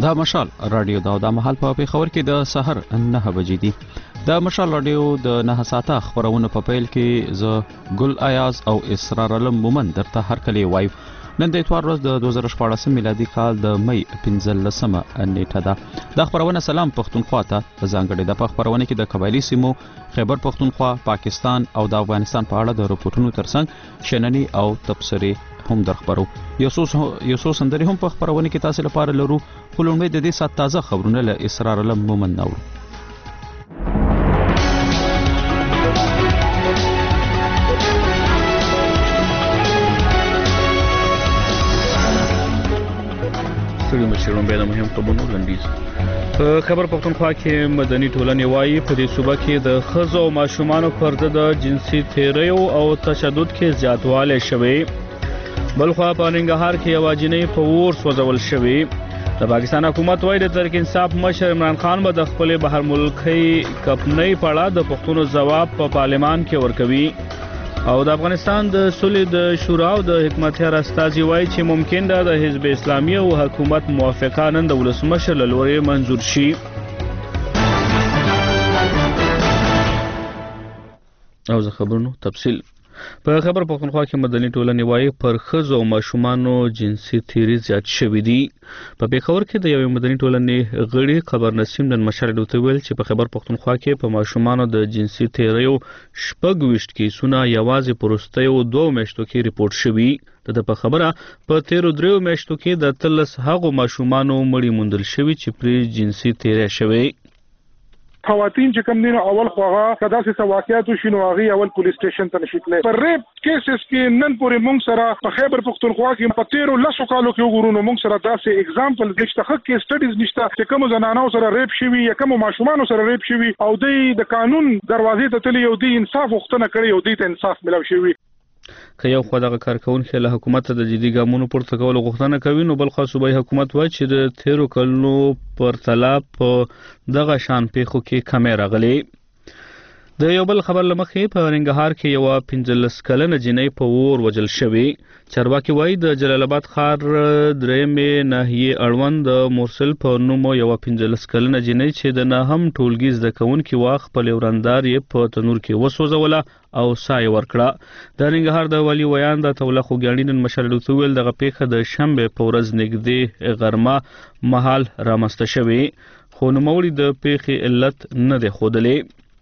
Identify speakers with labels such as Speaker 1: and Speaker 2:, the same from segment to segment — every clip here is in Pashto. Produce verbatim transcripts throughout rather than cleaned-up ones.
Speaker 1: دا مشال رادیو دا د محل په پیښور کې د سحر نه بجې دي. د مشال رادیو د نه ساعته خبرونه په پیل کې ز ګل ایاز او اسرار علم مومن درته هر کلی وایو. نن د اتوار ورځ د دوه زره شپاړس میلادي کال د مې پنځلسمه نیټه ده. د خبرونه سلام پښتونخوا ته ځانګړي د خبرونه کې د قبایلی سیمو خیبر پښتونخوا، پاکستان او د افغانستان په اړه د رپورټونو ترڅنګ شننی او تبصري هم در خبرو. یو څو سندري هم په خبرونه کې تاسو لپاره لرو. خو لومړی د دې سات تازه خبرونه له اسرار علم مومن نو. ستړي مشرون به د مهم خبرونو لنډیز. په خبر پښتونخوا کې مدني ټولنې وايي په دې صوبه کې د ښځو او ماشومانو پر ضد د جنسي تیریو او تشدد کې زیاتوالی شوی. بلخوا په ننګرهار کې یوه جنۍ په اور سوځول شوې. د پاکستان حکومت وايي د تحریک انصاف مشر عمران خان به د خپلې بهر ملکي کمپنۍ په اړه د پښتنو ځواب په پارلمان کې ورکوي. او د افغانستان د صلح د شورا او د حکمتیار استازي وايي چې ممکن ده د حزب اسلامي او حکومت موافقه نن د ولسمشر له لوري منظور شي. او زه خبرونو تفصیل. په خبر پښتونخوا کې مدني ټولنې وايي پر ښځو او ماشومانو جنسي تیری زیات شوي دي. په پېښور کې د یوې مدني ټولنې غړي خبر نسیم نن مشال ډوته ویل چې په خبر پښتونخوا کې په ماشومانو د جنسي تیریو شپږ ویشت کیسونه یوازې په وروستیو دوو میاشتو کې ریپورټ شوي. د په خبره په تیرو دریو میاشتو کې د اتلس هغو ماشومانو مړي موندل شوي چې پرې جنسي تیری شوی.
Speaker 2: خواتین چې کوم دین اول خوغه کدا سه واقعیت شنو هغه اول پولیس سټیشن ته نشیتله. پر ریپ کیسز کې نن پورې مونږ سره په خیبر پښتونخوا کې په تیرو لسو کالو کې وګورو. مونږ سره داسې اگزامپل نشته، حق کې سټډیز نشته چې کوم زنانو سره ریپ شوی یا کوم ماشومان سره ریپ شوی او د قانون دروازې ته تللی او د انصاف وختنه کړی او د انصاف ملو شوی.
Speaker 3: که یو خو دغه کارکونکو له حکومت د جدي ګامونو پورته کولو غوښتنه کوي، نو بل خو صوبایي حکومت وایي چې د تیرو کلونو پر تله په دغه شان پیښو کې کمې راغلي. د یو بل خبر لمخې په ننګرهار کې یوه پنځلس کلنه جنۍ په اور وژل شوې. چارواکي وایي د جلال آباد ښار درېیمې ناحیې اړوند د مرسل په نوم یوه پنځلس کلنه جنۍ چې د نهم ټولګي زده کوونکې وه خپلې ورندار یې په تنور کې وسوځوله او ساه یې ورکړه. د ننګرهار د والي ویان د توله خوږیاڼي نن مشال ډوته ویل دغه پیښه د شنبې په ورځ نږدې غرمه مهال رامنځته شوې، خو نوموړي د پیښې علت نه دی ښودلی.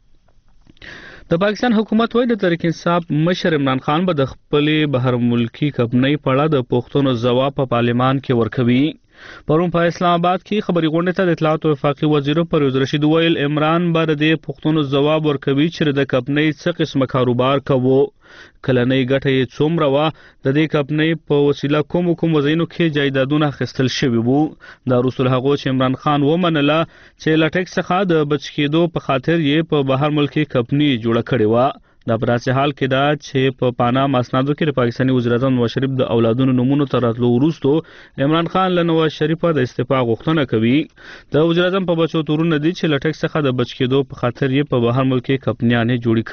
Speaker 3: د پاکستان حکومت وايي د تحریک انصاف مشر عمران خان به د خپلې بهر ملکي کمپنۍ په اړه د پښتنو ځواب په پارلمان کې ورکوي. پرون په اسلام آباد کې خبري غونډې ته د اطلاعات او وفاقي وزیر پرویز رشید ویل عمران به د پښتنو ځواب ورکوي چې د کمپنۍ څه قسمه کاروبار کوو، کلنۍ ګټه یې څومره وه، د دې کمپنۍ په وسیله کوم کوم وزینو کې جایدادونه اخیستل شوي وو. دا وروسته له هغو چې عمران خان ومنله چې له ټیکس څخه د بچ کېدو په خاطر یې په بهر ملکي کمپنۍ جوړه کړې وه. دا په داسې حال کې ده چې په پانام اسنادو کې د پاکستاني وزیر اعظم نواز شریف د اولادونو نومونو ته راتلو وروسته عمران خان له نواز شریفه د استعفا غوښتنه کوي. د وزیر اعظم په بچو تورونه دي چې له ټیکس څخه د بچ کېدو په خاطر یې په بهر ملکي کمپنیانې جوړې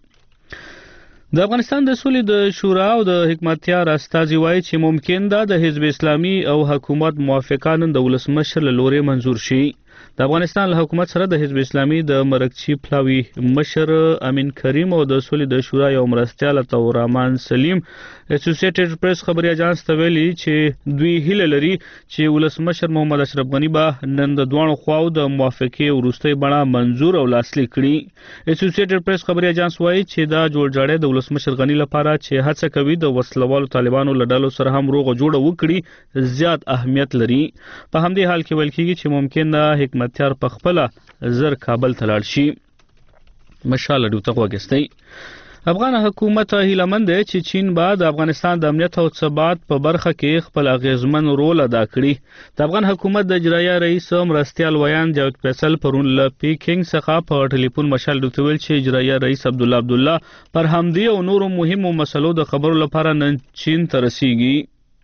Speaker 3: کړي. د افغانستان د صلح د شورا او د حکمتیار استازي وايي چې ممکن ده د حزب اسلامي او حکومت موافقه نن د ولسمشر له لوري منظور شي. د افغانستان له حکومت سره د حزب اسلامي د مرکچی پلاوي مشر امین کریم او د صلح د شورا یو مرستیال تورمان سلیم اسوسییټډ پریس خبري اژانس ته ویلي چې دوی هیله لري چې ولسمشر محمد اشرف غنی به نن د دوه خواو د موافقې وروستۍ بڼه منظور او لاسلیک کړي. اسوسییټډ پریس خبري اژانس وايي چې دا جوړجاړی د ولسمشر غنی لپاره چې هڅه کوي د وسلوالو طالبانو له ډلو سره هم روغه جوړه وکړي زیات اهمیت لري. په همدې حال کې ویل کېږي چې ممکن ده حکمتیار په خپله زر کابل ته لاړ شي. مشال ډوته وګستئ. افغان حکومت هیلهمند دی چې چین به د افغانستان د امنیت او ثبات په برخه کې خپل اغیزمن رول ادا کړي. د افغان حکومت د اجرایه رئیس مرستیال ویان جاوید فیصل پرون له پیکینګ څخه په ټلیفون مشال ډوته ویل چې اجرایه رئیس عبدالله عبدالله پر همدې او نورو مهمو مسلو د خبرو لپاره نن چین ته رسیږي.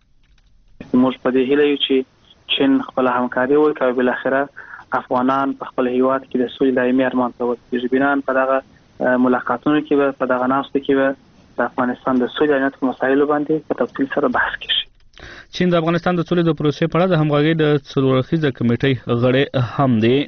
Speaker 4: موږ په دې هیله یو چې چین خپل همکاري وکړي او بالاخره افغانان په خپل هیواد کې د سولې دایمي ارمان ته ورسیږي. بنان په دغه ملاقاتونو کې به په دغه ناستو کې به د افغانستان د سولې امنیت مسایلو باندې په تفصیل سره بحث کیږي.
Speaker 3: چین د افغانستان د سولې د پروسې په اړه د همغږۍ د څلور اړخیزه کمیټې غړی هم دی.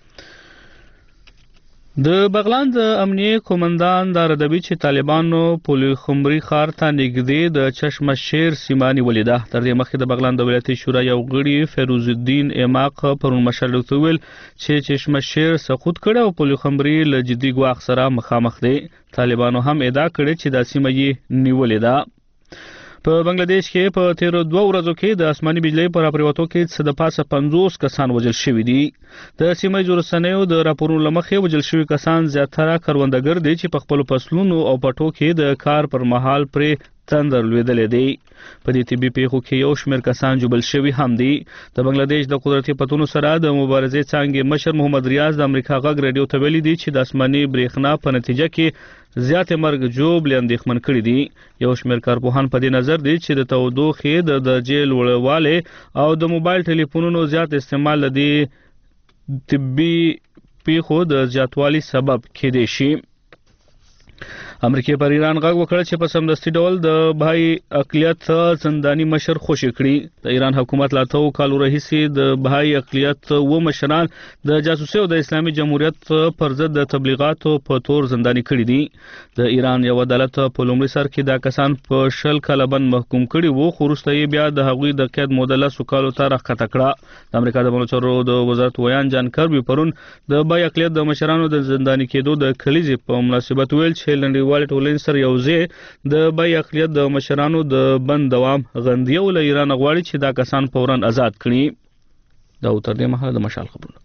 Speaker 3: د بغلان د امنیه قومندان د ردبي چې طالبانو پولي خمري ښار ته نږدې د چشمه شیر سیمه نیولې ده. تر دې مخکې د بغلان د ولایتي شورا یو غړي فیروز الدین اماق پرون مشر ته ویل چې چشمه شیر سقوط کړي او پولي خمري له جدي ګواښ سره مخامخ دي. طالبانو هم ادعا کړې چې د سیمه یې نیولې ده. په بنگلاديش کې په تیرو دوه ورځو کې د آسماني بجلی پر اپریوتو کې څه د پاسه پنځوس کسان وژل شوي دي. د سیمه ییزو رسنیو د راپورونو له مخې وژل شوي کسان زیاتره کروندګر دي چې په خپلو فصلونو او پټو کې د کار پر مهال پرې تندر لوېدلې دي. په دې طبي پیښو کې یو شمېر کسان جوبل شوي هم دي. د بنگلاديش د قدرتي پتونو سره د مبارزې څانګې مشر محمد ریاض د امریکا غږ رادیو ته ویلي دي چې د آسماني برېښنا په نتیجه کې زیاتې مرګ جوړ اندېښمن کړي دي. یو شمېر کارپوهان په دې نظر دي چې د تودوخې د درجې لوړوالی او د موبایل ټلیفونونو زیات استعمال د دې طبي پیښو د زیاتوالي سبب کېدای شي. امریکا پر ایران غږ وکړ چې په سمدستي ډول د بهای اقلیت زنداني مشر خوشي کړي. د ایران حکومت لا ته کالو راهیسې د بهای اقلیت و مشران د جاسوسي او د اسلامي جمهوریت پر ضد د تبلیغاتو په تور زنداني کړي دي. د ایران یو عدالت په لومړي سر کې دا کسان په شل کاله بند محکوم کړي وو، خو وروسته یې بیا د هغوی د قید موده لسو کالو ته راښکته کړه. د امریکا د بنچارو د وزارت ویان جان کربي پرون د بهای اقلیت د مشرانو د زنداني کېدو د کلیزې په مناسبت ویل چې لنډیوالې ټولنې سره یو ځای د بهای اقلیت د مشرانو د بند دوام غندیو له ایران غواړي چې دا کسان فوراً آزاد کړي. دا تر دې مهاله د مشال خبرونه.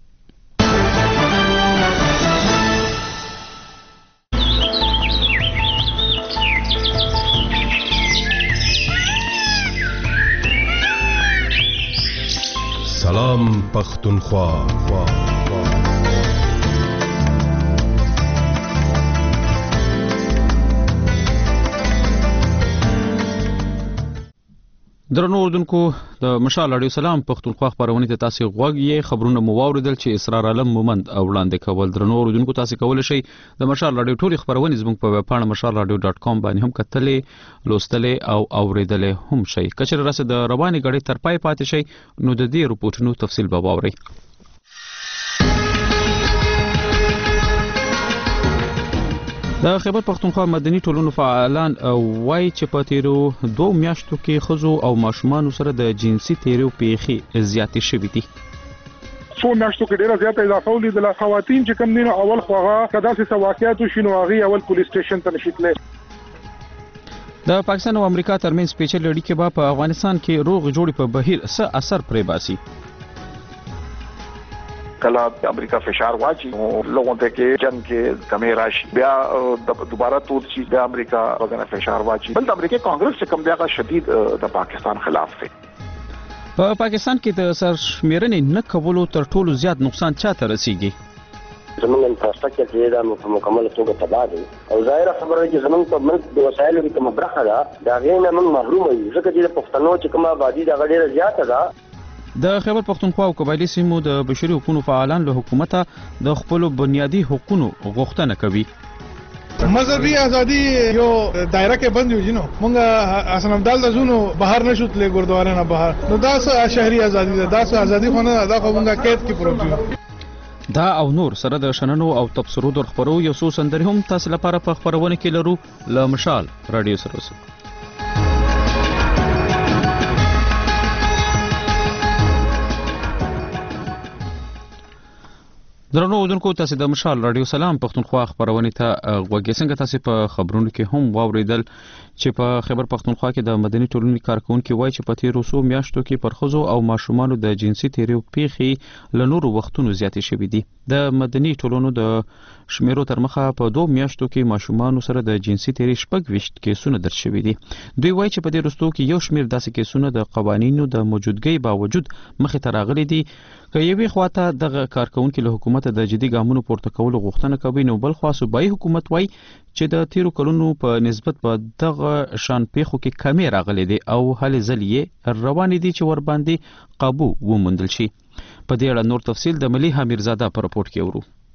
Speaker 5: سلام پختونخوا.
Speaker 6: درنو اوردونکو د مشال رادیو سلام پختونخوا خبرونه ته تاسو غوږی خبرونه مو واوریدل چې اسرار عالم مومند او وړاندې کول. درنو اوردونکو تاسو کولای شئ د مشال رادیو ټولې خبرونه زموږ په ویب پاڼه مشال رادیو ډاټ کام باندې هم کتلې، لوستلې او اوریدلې هم شئ. کچره راسه د رواني غړي تر پای پاتې شئ نو د دې رپورټونو تفصیل به واورئ. د خیبر پختونخوا مدني ټولنو فعالان وایي چې په تیرو دوه میاشتو کې ښځو او ماشومانو سره د جنسي تیریو پیښې زیاتې شوې دي.
Speaker 2: څو میاشتو کې ډیره زیاته اضافه ولیدله. خواتین چې کوم دي نو اول خو هغه کدا څه واقعیت شنو هغه اول پولیس سټیشن ته نشیتله.
Speaker 6: د پاکستان او امریکا ترمنځ پیچلې اړیکې به په افغانستان کې روغ جوړې په بهیر څه اثر پرې باسي.
Speaker 7: کله امریکا فشار واچي لوگوں ته کې جنگ کې کمی راشي، بیا دوباره تور شي د امریکا وغیرہ فشار واچي. بل د امریکا کانګرس چې کوم دی شدید د پاکستان خلاف دی.
Speaker 6: په پاکستان کې د سرشمیرنې نه کولو تر ټولو زیات نقصان چاته رسیږي؟
Speaker 8: زمونږ انفراستراکچر چې دا په مکمل توګه تباه دی او ظاهره خبره چې زمونږ په ملک د وسایلو کې کومه برخه ده دا غي نه موږ محروم یو، ځکه چې د پښتنو چې کومه آبادي دا ډیره زیاته ده.
Speaker 6: د خیبر پختونخوا او قبایلی سیمو د بشري حقوقو فعالان له حکومت د خپل بنیادی حقوقو غوښتنه کوي.
Speaker 9: مذهبي ازادي یو دایره کې بند یو جنو مونږه حسن عبدال د زونو بهر نشوتلې ګردواره نه بهر نو دا څه شهري ازادي ده، دا څه ازادي خو نه دا خو مونږه قید کې پروت.
Speaker 6: دا او نور سره د شننو او تبصرو در خبرو یو څو سندري هم تاسو لپاره په خبرونه کې لرو ل مشال رادیو سره. درنو اوردونکو تاسو د مشال رادیو سلام پختونخوا خبرونه ته غوږی څنګه تاسو په خبرونو کې هم واوریدل چې په خیبر پختونخوا کې د مدني ټولنې کارکونکو وایي چې په تیرو څو میاشتو کې پر ښځو او ماشومانو د جنسي تیریو پیښې له نورو وختونو زیاتې شوې دي. د مدني ټولنو د شمیرو تر مخه په دوه میاشتو کې ماشومانو سره د جنسي تیری شپږ ویشت کیسونه درج شوي دي. دوی وایي چې په دې وروستو کې یو شمیر داسې کیسونه د قوانینو د موجودګۍ باوجود مخې ته راغلي دي. که یوې خواته دغه کارکونکو له حکومت د جدي ګامونو پورته کولو غوښتنه کوي، نو بل خوا صوبایي حکومت وایي چې د تیرو کلونو په نسبت په دغه شان پیښو کې کمی راغلي دي او هلې ځلې روانې دي چې ورباندې قابو وموندل شي. په دې اړه نور تفصیل د ملي حمیرزاده په رپورټ کې ورو.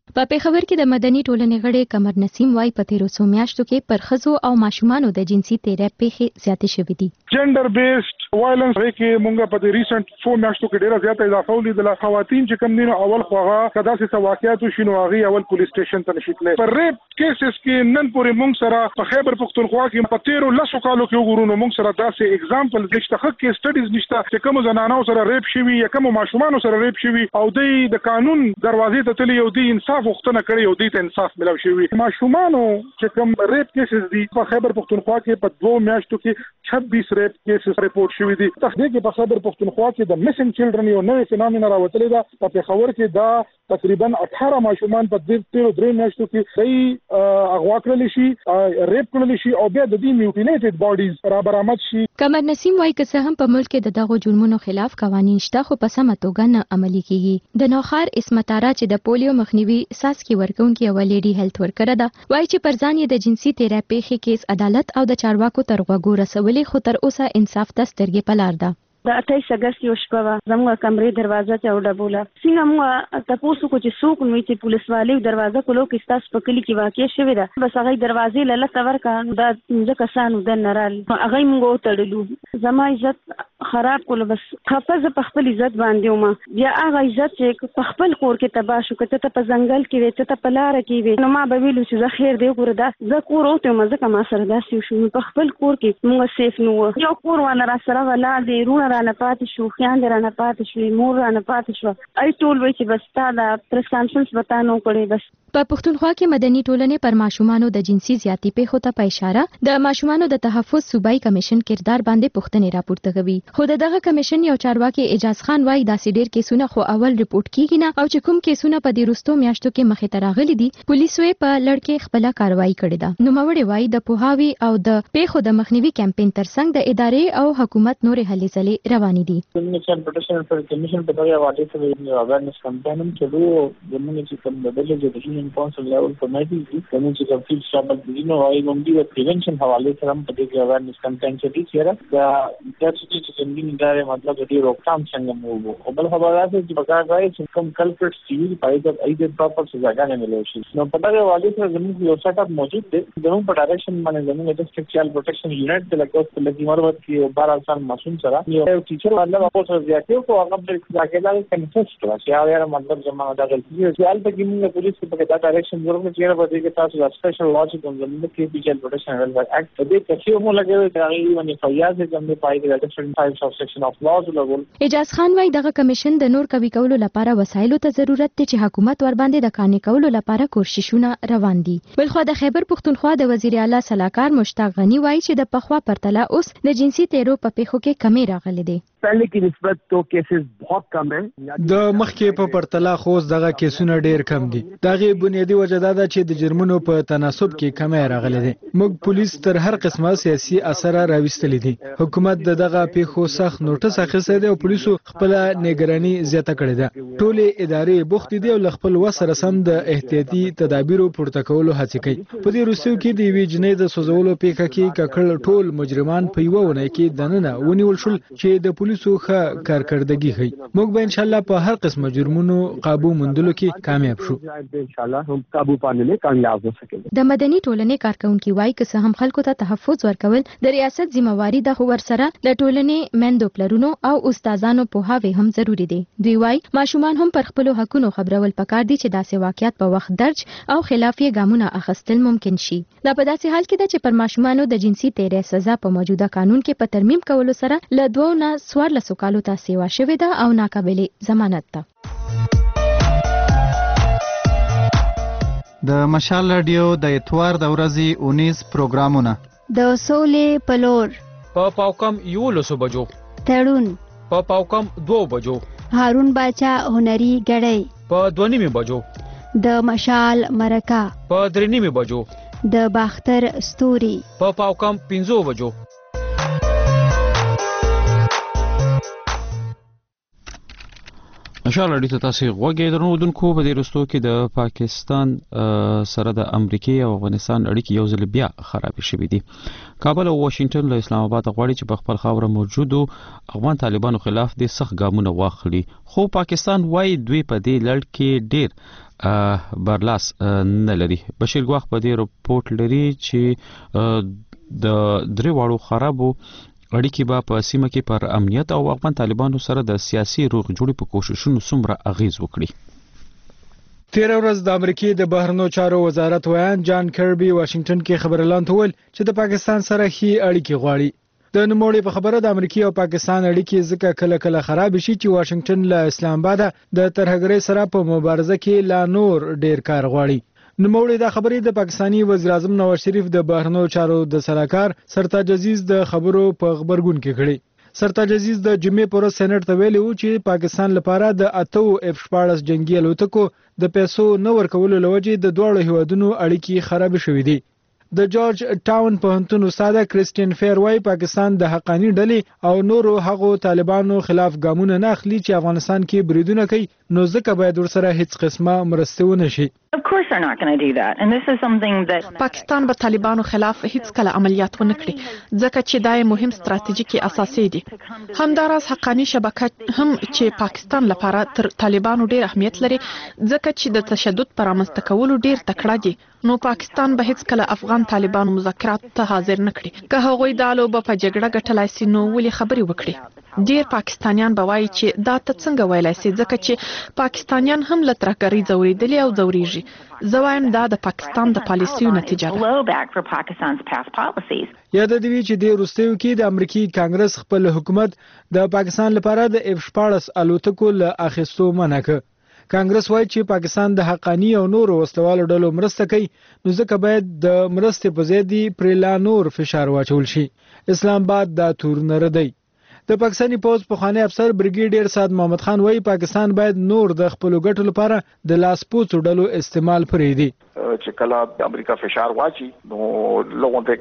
Speaker 10: په پیښور کې د مدني ټولنې غړي قمر نسیم وايي په تیرو څو میاشتو کې پر ښځو او ماشومانو د جنسي تیری پیښې زیاتې شوې دي.
Speaker 2: جندر بیسډ وایلنس کې مونږ په دې ریسنت څو میاشتو کې ډیره زیاته اضافه ولیدله. خواتین چې کم دي نو اول خواغه کدا سه واقعیت شنو هغه اول پولیس سټیشن ته نشیتله. پر ریپ کیسز کې نن پورې مونږ سره په خیبر پختونخوا کې په تیرو لسو کالو کې وګورو مونږ سره داسې اگزامپل نشته، خو کې سټډیز نشته چې کوم زنانو سره ریپ شوی یا کوم ماشومان سره ریپ شوی او د قانون دروازې ته تللی او د انصاف غوښتنه کړې او د انصاف ملو شوی. ماشومان چې کوم ریپ کیسز دي په خیبر پختونخوا کې په دوه میاشتو کې छब्बीस ریپ کیسز ریپورت شوی دي. تخنیک په خیبر پختونخوا کې د میسنګ چلډرن یو نوې فینومینا راوتلې ده. په پیښور کې دا تقریبا اठारह ماشومان په دې تیرو درې میاشتو کې صحیح اغوا کړل شي، ریپ کړل شي او بیا د دې میوټیلیټډ باډیز را برآمد شي.
Speaker 10: قمر نسیم وايي که څه هم په ملک کې د دغو جرمونو خلاف قوانین شته خو په سمه توګه نه عملي کیږي. د نوخار اسمتارا چې د پولیو مخنیوي ساسکي ورکونکي او لیډي هیلث ورکر ده وايي چې پر ځان یې د جنسي تیری پیښې کیس عدالت او د چارواکو تر غوږو رسولې خو تر اوسه انصاف ته سترګې په لار ده.
Speaker 11: د اٹھائیس اگست یو شپه وه زموږ کمرې دروازه ته وډبوله. څنګه موږ تپوس وکړو چې څوک نو چې پولیس والي دروازه کولو کې ستاسو په کلي کې واقع شوې ده، بس هغه دروازې له لته ورکړه دا پنځه کسانو دننه رال هغه موږ وتړلو. زما عزت خراب کولو، بس حافظ په خپل عزت باندې ومه. بیا هغه عزت چې په خپل کور کې تباه شو، که ته په ځنګل کې وې ته په لاره کې وې نو ما به ویلو چې زه خیر دی وګوره دا زه کور وته وم ځکه ما سره داسې شو. په خپل کور کې موږ سیف نه وو. یو کور والا را سره ولاړ دی، رونه رانه پاتې شو، خیان دی رانه پاتې شو، مور رانه پاتې شو. ای ټول وایي چې بس تا دا پریس کانفرنس به تا نه وکړې. بس
Speaker 10: په پښتونخوا کې مدني ټولنې پر ماشومانو د جنسي زیاتې پیښو ته په اشاره د ماشومانو د تحفظ صوبایي کمیشن کردار باندې پوښتنې راپورته کوي. خو دغه کمیشن یو چارواکي اجاز خان وايي داسې ډېر کیسونه خو اول ریپورت کیږي نه او چې کوم کیسونه په دې وروستو میاشتو کې مخې ته راغلي دي پولیسو یې په لړ خپل کاروایی کړې ده. نوموړي وايي د پوهاوي او د پیښو د مخنیوي کمپاین ترڅنګ د ادارې او حکومت نورې هلې ځلې روانې دي.
Speaker 12: پروټیکشن فار کمیشن په دغه واټې سره اویرنس کمپاین هم چلو زموږ چې کوم د بلې د هیلینګ کونسل لیول کمیټي دي کوم چې کوم فیلډ شامل دي نو وايي موږ د پریونشن حواله سره هم په دې اویرنس کمپاین کې دي چې دا د چې زموږ ادارې مطلب د روکثام څنګه مو او بل خبره ده چې بګار راځي چې کوم کلپریټس دي په دې ایډ پراپر سزاګانې ملي شي. نو په دغه واټې سره زموږ یو سیټ اپ موجود دی. زموږ په ډایرکشن باندې زموږ د سیکشوال پروټیکشن یونټ د لکوس په لګي مربوط کې بارا سال مسؤل سره یو ټیچر باندې واپس ورځي او هغه د ځاګړي کنفسټ راځي یا یاره مطلب زموږ د غلطي چې حالت کې موږ پولیس په دغه ډایرکشن ورغلو چې په دې کې تاسو د سپیشل لا چې کوم زموږ کې فیچر پروټیکشن ویلفیر اکټ په دې کې چې موږ لګوي چې هغه باندې فیاض زموږ پای کې د ډیفرنٹ ټایپس اف سیکشن اف لاز لګول.
Speaker 10: اجاز خان وايي دغه کمیشن د نور کوي کولو لپاره وسایلو ته ضرورت دی چې حکومت ور باندې د قانوني کولو لپاره کوششونه روان دي. بلخو د خیبر پختونخوا د وزیر اعلی صلاحکار مشتاق غنی وايي چې د پخوا پرتله اوس د جنسي تیرو په پیښو کې کمی راغلي دي.
Speaker 13: پہلے کی نسبت تو کیسز بہت کم ہیں.
Speaker 14: د مخکې په پرتله خو دغه کیسونه ډیر کم دي. دغه بنیادی وجه دا ده چې د جرمونو په تناسب کې کمی راغلي دي. موږ پولیس تر هر قسمه سیاسي اثر راوستل دي. حکومت دغه پیښو سخت نوټس اخیستی دی او پولیسو خپل نگرانی زیاته کړې ده. ټولې ادارې بوخت دي او خپل وسره سم د احتیاطي تدابیرو پورته کولو هڅه کوي. په دې روسیو کې د وی جنې د سوزولو پیښه کې ککړ ټول مجرمان په یو ونه کې دننه ونیول شول چې د پولیسو ښه کارکردګي کوي. موږ به ان شاء الله په هر قسمه جرمونو قابو موندلو کې کامیاب شو.
Speaker 13: ان شاء الله هم قابو پانے میں کامیاب ہو سکیں.
Speaker 10: د مدني ټولنې کارکونکو وايي که څه هم خلکو ته تحفظ ورکول د ریاست ذمہواری ده خو ورسره د ټولنې مندو پلرونو او استادانو په هاوی هم ضروری دي. دوی وايي ماشومان هم پر خپل حقونو خبرول پکار دي چې داسې واقعیت په وخت درج او خلافي ګامونه اخیستل ممکن شي. دا په داسې حال کې ده چې پر ماشومانو د جنسي تیری سزا په موجوده قانون کې په ترمیم کولو سره له دوه نه څوارلسو کالو ته سیوا شوې ده او ناقابل ضمانت ده.
Speaker 15: د مشال رادیو د اتوار د ورځې اونیز پروګرامونه
Speaker 16: د سولې پلور
Speaker 3: په پاوکم یولسو بجو
Speaker 16: تړون
Speaker 3: په پاوکم دو بجو
Speaker 16: هارون باچا هنري غړی
Speaker 3: په دوه نیمه بجو
Speaker 16: د مشال مرکه
Speaker 3: په درې نیمه بجو
Speaker 16: د باختر ستوري
Speaker 3: په پاوکم پنځو بجو.
Speaker 6: مشال اړیته ته تاسو غوږی درنودونکو په دې رستو کې د پاکستان سره د امریکای او افغانستان اړیکې یو ځل بیا خراب شوې دي. کابل او واشنگټن له اسلام آباد غواړي چې په خپل خاوره موجودو افغان طالبانو خلاف د سخت ګامونه واخلي، خو پاکستان وايي دوی په دې لړ کې ډیر برلاس نه لري. بشیر ګواخ په دې رپورت لري چې د درې واړو خرابو اړیکې به په سیمه کې پر امنیت او افغان طالبانو سره د سیاسي روغ جوړې په کوششونو څومره اغیز وکړي.
Speaker 14: تیر ورځ د امریکای د بهرنیو چارو وزارت ویان جان کربي واشنگټن کې خبر اعلان کول چې د پاکستان سره هي اړیکې غواړي. د نوموړي په خبره د امریکای او پاکستان اړیکې ځکه کله کله خراب شي چې واشنگټن له اسلام آباد د ترهګرۍ سره په مبارزه کې لا نور ډیر کار غواړي. نوموړي دا خبرې د پاکستانی وزیر اعظم نواز شریف د بهرنیو چارو د سلاکار سرتاج عزیز د خبرو په خبرګون کې کړي. سرتاج عزیز د جمعې پر ورځ سېنات ته ویلي و چې پاکستان لپاره د اتو اف شپاړس جنگي الوتکو د پیسو نه ورکولو لوجې د دوه هیوادونو اړیکې خراب شوې دي. د جورج ټاون پوهنتون استاد کریسټین فیر وايي پاکستان د حقانی ډلې او نورو هغو طالبانو خلاف ګامونه نه اخلي چې افغانستان کې بریدونه کوي، نو ځکه باید ورسره هیڅ قسمه مرسته ونه شي.
Speaker 17: پاکستان به طالبانو خلاف هیڅ کله عملیات ونه کړي ځکه چې دا مهم ستراتیژیکي اساسي دي. همداراز حقانی شبکه هم چې پاکستان لپاره تر طالبانو ډیر اهمیت لري ځکه چې د تشدد پر رامنځته کولو ډیر تکړه دي، نو پاکستان به هیڅ کله افغان طالبانو مذاکرات ته حاضر نه کړي. که هغوی د لوبه په جګړه ګټلای سي نو ولې خبرې وکړي. ډیر پاکستانیان به وایي چې دا ته څنګه ویلای سي ځکه چې پاکستانیان هم له ترهګرۍ ځورېدلي او ځورېږي. زه وایم دا د پاکستان د پالیسیو نتیجه ده.
Speaker 14: یاد دی چې د روسیو کې د امریکای کانګرس خپل حکومت د پاکستان لپاره د اف شپاړس الوتکو له اخیستو منع کړ. کانګرس وایي چې پاکستان د حقانی او نورو وسلوالو ډلو مرسته کوي، نو ځکه باید د مرستې په ځای دی پرې لا نور فشار واچول شي. اسلام آباد دا تور نه ردی. د پاکستاني پوز پخوانی افسر بریګیډیر سعد محمد خان وایي پاکستان باید نور د خپل ګټو لپاره د لاسپوڅو ډلو استعمال پرېږدي.
Speaker 7: چې کله امریکا فشار واچي نو لوګو ته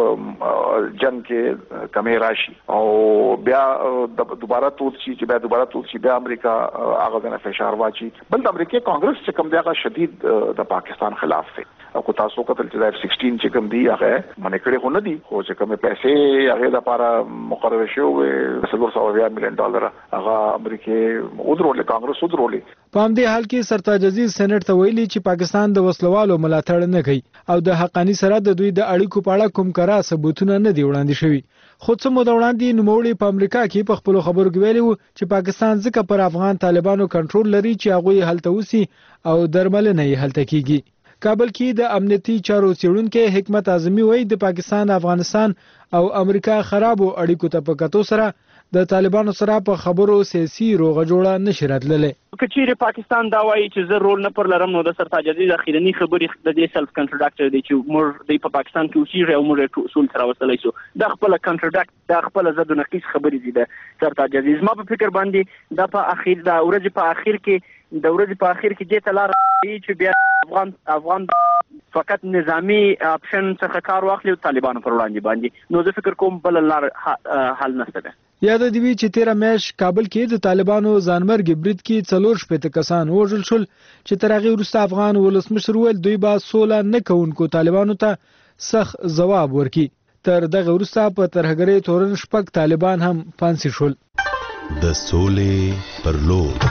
Speaker 7: کې جنگ کې کمی راشي او بیا دوباره تور شي چې بیا دوباره تور شي بیا امریکا هغه نه فشار واچي. بل د امریکای کانګرس چې کوم دی هغه شدید د پاکستان خلاف دی او کو تاسو کتل چې د سیکسټین چې کوم دی هغه منې کړي خو نه دي، خو چې کوم پیسې هغه لپاره مقرره شوی څلور سوه میلیون ډالر هغه امریکای ودرولې کانګرس ودرولې.
Speaker 14: په همدې حال کې سرتاج عزیز سېنات ته ویلي چې پاکستان د وسلوالو ملاتړ نه کوي او د حقانی سره د دوی د اړیکو په اړه کوم کارا ثبوتونه نه دی وړاندې شوي. خو څه موده وړاندې نوموړي په امریکا کې په خپل خبرو کې ویلي وو چې پاکستان ځکه پر افغان طالبانو کنټرول لري چې هغه هلته اوسي او درملنه یې هلته کیږي. کابل کې د امنیتي چارو څېړونکو حکمت اعظمي وایي د پاکستان افغانستان او امریکا خرابو اړیکو ته په کتو سره د طالبانو سره په خبرو سیاسي روغه جوړه نشي راتللی.
Speaker 18: کچېره پاکستان دا وایي چې زه رول نه پر لرم نو د سرتاج عزیز اخیرنی خبرې د دې سلف کنټراکټر دی چې موږ د په پاکستان کې اوسېږو او موږ اصول سره وصلای شو. دا خپل کنټراکټ دا خپل زد نقیص خبرې دي د سرتاج عزیز. ما په فکر باندې دا په اخیر دا ورځ په اخر کې د ورځ په اخر کې د تلار چې بیا افغان افغان فقط نظامی اپشن څخه کار واخلي او طالبانو پر وړاندې باندې نو زه فکر کوم بل لار حل نشته ده.
Speaker 14: یاد دی چې تیر میاشت کابل کې د طالبانو ځانمرګ برید کې څلور شپږ کسان وژل شول چې تر هغه وروسته افغان ولسمشر ویل دوی به سوله نه کوونکو طالبانو ته سخت ځواب ورکړي. تر دغه وروسته په ترهګرۍ تورن شپږ طالبان هم پانسي شول.
Speaker 5: د سولې پر لور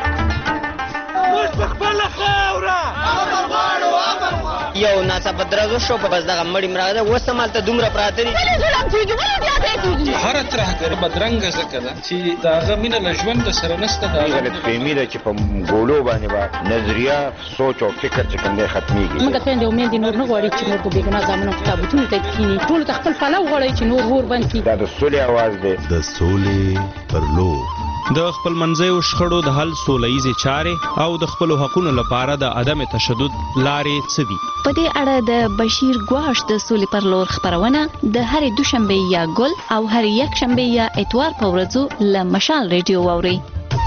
Speaker 19: یو ناڅاپه درزو شو په بس دغه مړی مراده وسمالته دومره پراته دي
Speaker 20: هر ترهګر بدرنګه ځکه ده چې دغه مینه له ژوند سره نشته. دا
Speaker 21: غلطفهمي ده چې په ګولو باندې به نظریه سوچ او فکر چې کوم دی ختمېږي.
Speaker 22: موږ ته د امید نور نه غواړي چې نور په بېګناه زامنو کتابتونو ته کښېني، ټولو ته خپل پلو غواړي چې نور اور بند کړي.
Speaker 21: دا د سولې اواز دی.
Speaker 5: د سولې پر لور
Speaker 3: د خپل منځیو شخړو د حل سولهییزې چارې او د خپلو حقونو لپاره د عدم تشدد لارې څه دي؟
Speaker 23: په دې اړه د بشیر ګواش د سولې پر لور خبرونه د هرې دوشنبه یا ګل او هر یک شنبه یا اتوار په ورځو له مشال ریډیو واورئ.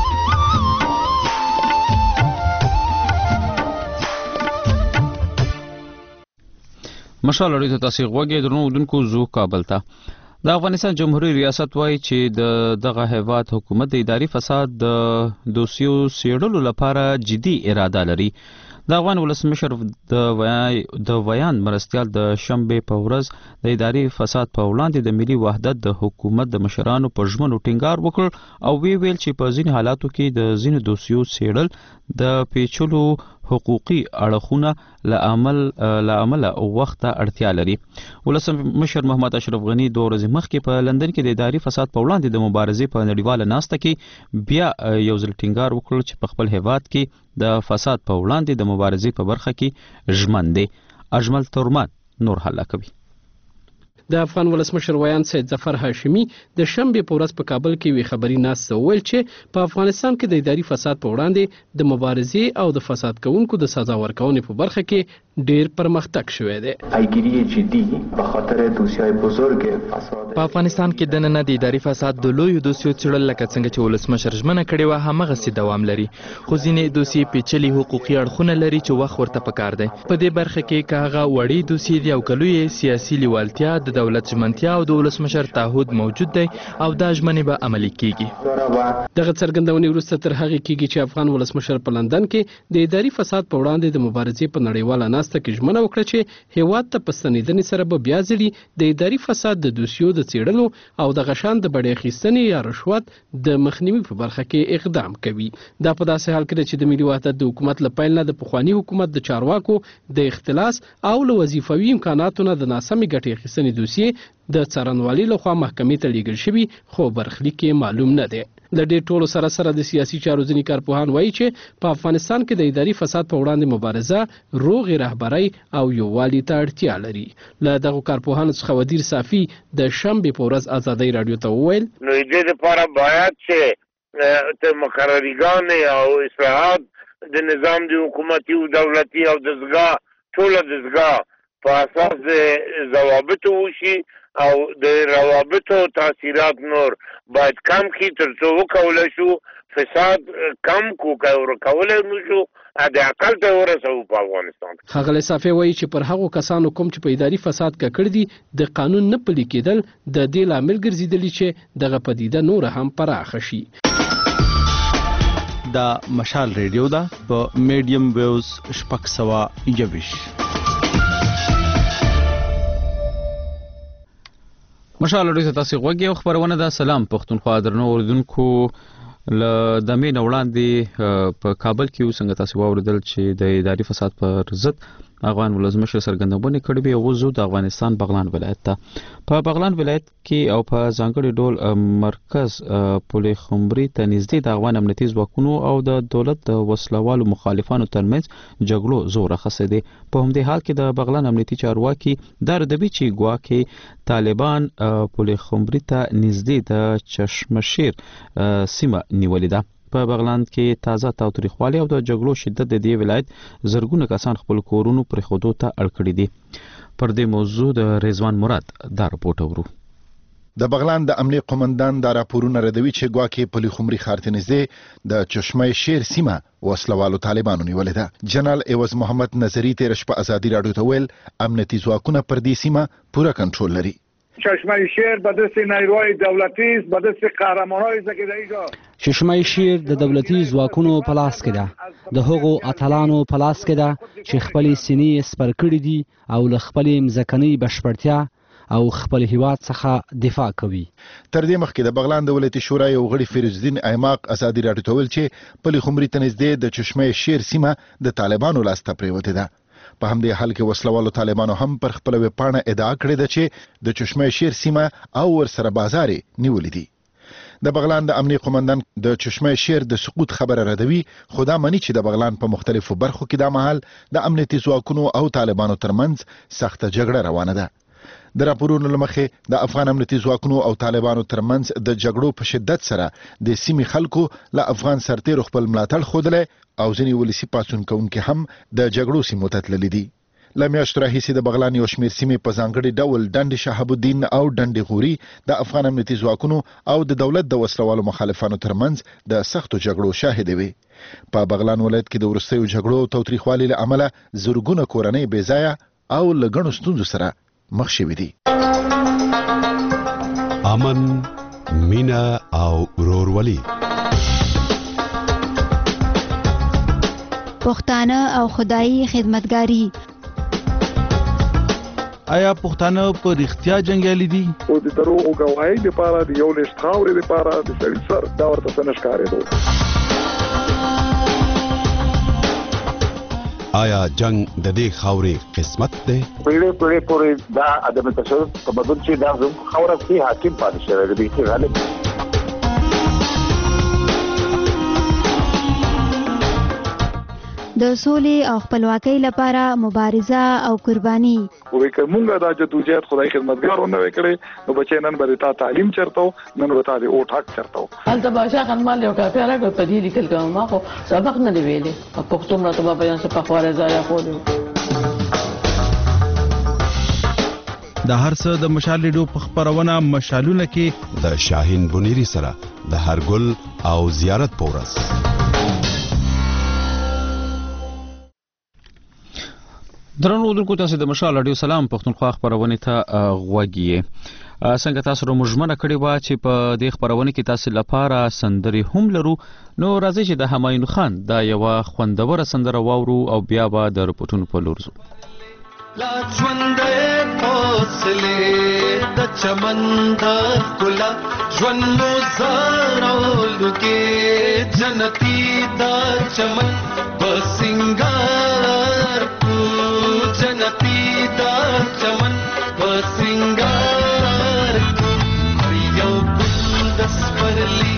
Speaker 6: مشال ریډیو ته تاسو غوږی درنو اودونکو زو کابل ته. د افغانستان جمهوریت ریاست وایي چې د دغه هیواد حکومت د اداري فساد د دوسیو څېړلو لپاره جدي اراده لري. د افغان ولسمشر د ویان مرستیال د شنبې په ورځ د اداري فساد په وړاندې د ملي وحدت د حکومت د مشرانو په ژمنو ټینګار وکړ او وی ویل چې په ځینې حالاتو کې د ځینو دوسیو څېړل د پیچلو حقوقي اړخونه لعمل لعمل وخت اړتیا لري. ولسم مشر محمد اشرف غنی دوه ورځې مخکې په لندن کې د اداري فساد په وړاندې د مبارزې په نړیواله ناسته کې بیا یو ځل ټینګار وکړ چې په خپل هیواد کې د فساد په وړاندې د مبارزې په برخه کې ژمن دی. اجمل تورمان نور حل کوي.
Speaker 1: د افغان ولسمشر ویان سید ظفر هاشمي د شنبه په ورځ په کابل کې وی خبري ناسته ویل چې په افغانستان کې د اداري فساد په وړاندې د مبارزې او د فساد کوونکو د سزا ورکونې په برخه کې ډیر پرمختګ شوی دی.
Speaker 4: پیگیری جدی به خاطر دوسیای بزرگ فساد
Speaker 8: په افغانستان کې د نن د اداري فساد د لوی دوسیو څړل لکه څنګه چې ولسمشر ژمنه کړې و همغه سي دوام لري، خو ځینې دوسیې پیچلي حقوقي اړخونه لري چې وخت ورته پکار دی. په دې برخه کې کاغه وړي دوسیې دی او کلوي سیاسي لیوالتیا د دولت ژمنتیا او د ولسمشر تعهد موجود دی او دا ژمنې به عملي کیږي.
Speaker 1: دغه څرګندونې وروسته تر هغه کېږي چې افغان ولسمشر په لندن کې د اداري فساد په وړاندې د مبارزې په نړیواله ناسته کې ژمنه وکړه چې هیواد ته په ستنېدنې سره به بیا ځلې د اداري فساد د دوسیو د څېړلو او د غشان د بډې اخیستنې یا رشوت د مخنیوي په برخه کې اقدام کوي. دا په داسې حال کې چې د ملي وحدت د حکومت له پیل نه د پخواني حکومت د چارواکو د اختلاس او له وظیفوي امکاناتو نه د ناسمې ګټې اخیستنې دوسیې د څارنوالۍ لخوا محکمې ته لیږل شوي، خو برخلیک کې معلوم نه دی. د دې ټولو سره سره د سیاسي چارو ځینې کارپوهان وایي چې په افغانستان کې د اداري فساد په وړاندې مبارزه روغې رهبرۍ او یووالي ته اړتیا لري. له دغو کارپوهانو څخه ودیر صافي د شنبې په ورځ ازادۍ راډیو ته وویل
Speaker 24: نو دې لپاره باید چې ته مقرریګان او اصلاحات د نظام د حکومتي او دولتي او دستګاه ټوله دستګاه په اساس د ضوابطو وشي او د روابطو تاثیرات نور باید کم کی تر څو وکولای شو فساد کم کو کولای نو شو د عقل ته ورسو په افغانستان.
Speaker 1: ښاغلی صافي وایي چې پر هغو کسانو کوم چې په اداري فساد ککړ دي د قانون نه پلي کېدل د دې لامل ګرځېدلي چې دغه پدیده نور هم پراخه شي.
Speaker 25: دا مشال ریډیو ده په میډیم ویوز شپږ سوه یویش.
Speaker 6: مشال ډیره تاسو غوږی او خبرونه ده. سلام پښتونخوا درنو اوردونکو، ل د مین وړاندې په کابل کې څنګه تاسو واوریدل چې د اداري فساد پر ضد افغان ولسمشر سرګندونه کړې به وزو د افغانستان بغلان ولایت ته په بغلان ولایت کې او په ځانګړي ډول مرکز پولې خمبري ته نږدې د افغان امنیتي ځواکونو او د دولت د وسلوالو مخالفانو ترمنځ جګړو زور اخیستی دی. په همدې حال کې د بغلان امنیتي چارواکي دا ردوي چې ګواکې طالبان پولې خمبري ته نږدې د چشمشیر سیمه نیولې ده. په بغلان کې تازه تاوتریخوالي او د جګړو شدت د دې ولایت زرګونه کسان خپل کورونو پر خودو ته اړ کړي دي. پر دې موضوع د رضوان مراد دا رپورټ اورو.
Speaker 26: د بغلان د امنیت قومندان دا راپورونه ردوي چې ګواکې پولې خمري ښار ته نږدې د چشمه شیر سیمه وسلوالو طالبانو نیولې ده. جنرال ایوز محمد نظری تیر شپه ازادي راډیو ته ویل امنیتي ځواکونه پر دې سیمه پوره کنټرول لري.
Speaker 27: چشمه شیر به دست نیروهای دولتی است، به دست قهرمانای است که در اینجا
Speaker 28: چشمه شیر د دولتي ځواکونو په لاس کې ده، د هغو اتلانو په لاس کې ده چې خپل سینې سپر کړي دي او له خپل مځکنۍ بشپړتیا او خپل هیواد څخه دفاع کوي.
Speaker 26: تر دې مخکې د بغلان د ولایتي شورا یو غړي فیروز الدین ایماق ازادي راډیو ته ویل چې پولې خمري ته نږدې د چشمه شیر سیمه د طالبانو لاس ته پریوتې ده. په همدې حال کې وسلوالو طالبانو هم پر خپل ویبپاڼه ادعا کړې ده چې د چشمه شیر سیمه او ورسره بازار نیولې دي. د بغلان د امنیت قومندان د چشمه شیر د سقوط خبره ردوي، خو دا مني چې د بغلان په مختلفو برخو کې دا مهال د امنیتي ځواکونو او طالبانو ترمنځ سخته جګړه روانه ده. د راپورونو له مخې د افغان امنیتي ځواکونو او طالبانو ترمنځ د جګړو په شدت سره د سیمې خلکو له افغان سرتیرو خپل ملاتړ ښودلی او ځینې ولسي پاڅون کوونکي هم د جګړو سیمو ته تللي دي. له میاشتو راهیسې د بغلان یو شمېر سیمې په ځانګړي ډول ډنډ شهاب الدین او ډنډ غوري د افغان امنیتي ځواکونو او د دولت د وسلوالو مخالفانو ترمنځ د سختو جګړو شاهدې وي. په بغلان ولایت کې د وروستیو جګړو او تاوتریخوالي له امله زرګونه کورنۍ بې ځایه او له ګڼو ستونزو سره مخ شوي دي.
Speaker 5: امن، مینا او ورورولي،
Speaker 16: پښتانه او خدایي خدمتګاری.
Speaker 15: آیا پښتانه په رښتیا جنگیالي دي؟
Speaker 2: او د دروغو ګواهۍ لپاره د یو لښت خاورې لپاره د سړي سر دا ورته څه نه ښکارېدو.
Speaker 5: آیا جنگ د دې خاورې قسمت دی؟
Speaker 7: پیړې پیړې پورې دا عدم تشدد په بدل چې دا زموږ خاوره کې حاکم پاتې شوی دی چې غالب
Speaker 16: د سولې او خپلواکۍ لپاره مبارزه او قرباني.
Speaker 27: وې کومه دا جدوجہد خدای خدمتګارونه وکړي نو بچي نن به تا تعلیم چرته نن به تا د اوټ حق چرته.
Speaker 9: البته باشا خنمال یو کافي راغو په دې لیکل کوم ما خو سبق نه دی ویلي په پښتو مرتبه بیان څه په خواره ځای خوري.
Speaker 25: د هر څه د مشال لیدو په خبرونه مشالونه کې
Speaker 5: د شاهین بنيري سره د هرګل او زیارت پورس.
Speaker 6: درنو دونکو تاسو د مشال رادیو سلام پښتونخوا خبرونه ته غوږی څنګه تاسو رو مجمنه کړی و چې په دې خبرونه کې تاسو لپاره سندري هم لرو نو راځي چې د همایون خان دا یو خوندوره سندره واورو او بیا به د رپورټونو په لور ځو.
Speaker 10: لا ژوندې حوصله د چمن د ګلا ژوند مو زارولو کې جنتی د چمن بسنګار جنتی دا چمن بسنگار یو گل دس پرلی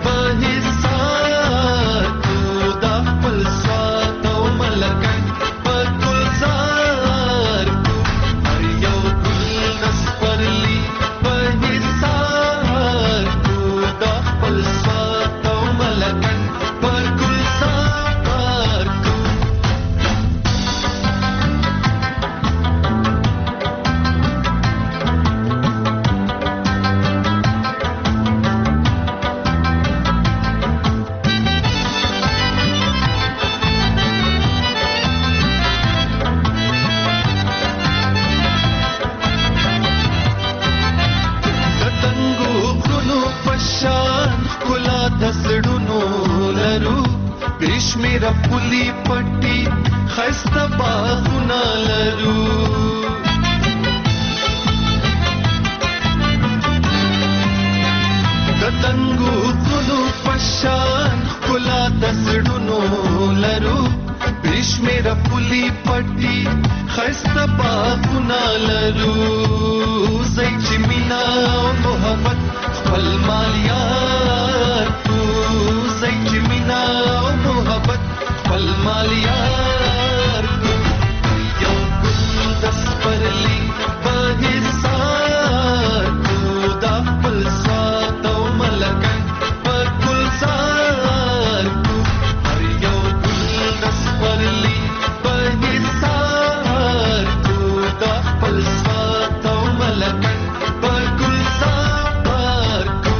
Speaker 10: بحسار تو دا پل سواد و ملکن بکل زار یو گل دس پرلی بحسار تو دا پل سواد و ملکن بکل زار मेरा पुली पट्टी खस्ता बागुना लरू दतंगू कुनु पशान कुला दसडुनो लरू बिश मेरा पुली पट्टी खस्ता बागुना लरू जैची मीना मोहब्बत फल मालियार तू जैची मीना मोहब्बत फल मालियार यौ गुल दस परली बहिसार तू दा पल स्वाद औ मलकन पर गुलजार तू हर यौ गुल दस परली बहिसार तू दा पल स्वाद औ मलकन पर गुलजार तू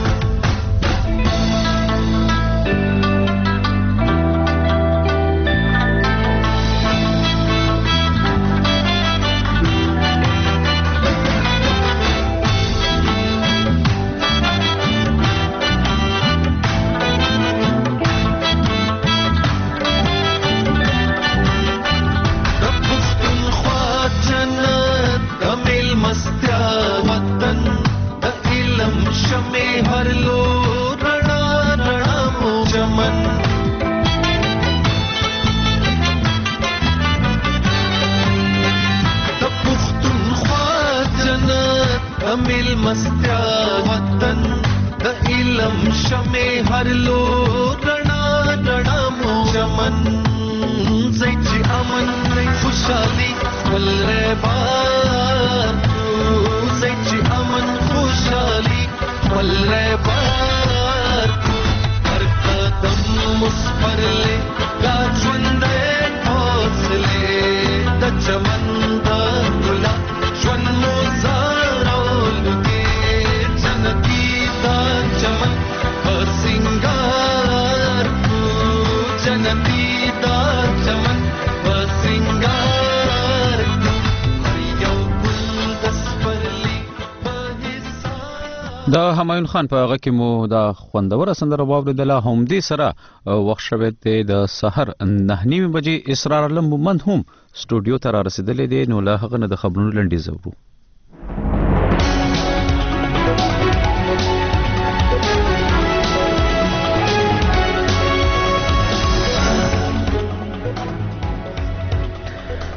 Speaker 6: د همایون خان په هغه کې مو دا خوندوره سندره واوریدله. هم دې سره وخت شوی دی د سحر نه نیمې بجې. اسرار علم مومند هم سټوډیو ته را رسېدلی دی نو له هغه نه د خبرونو لنډیز اورو.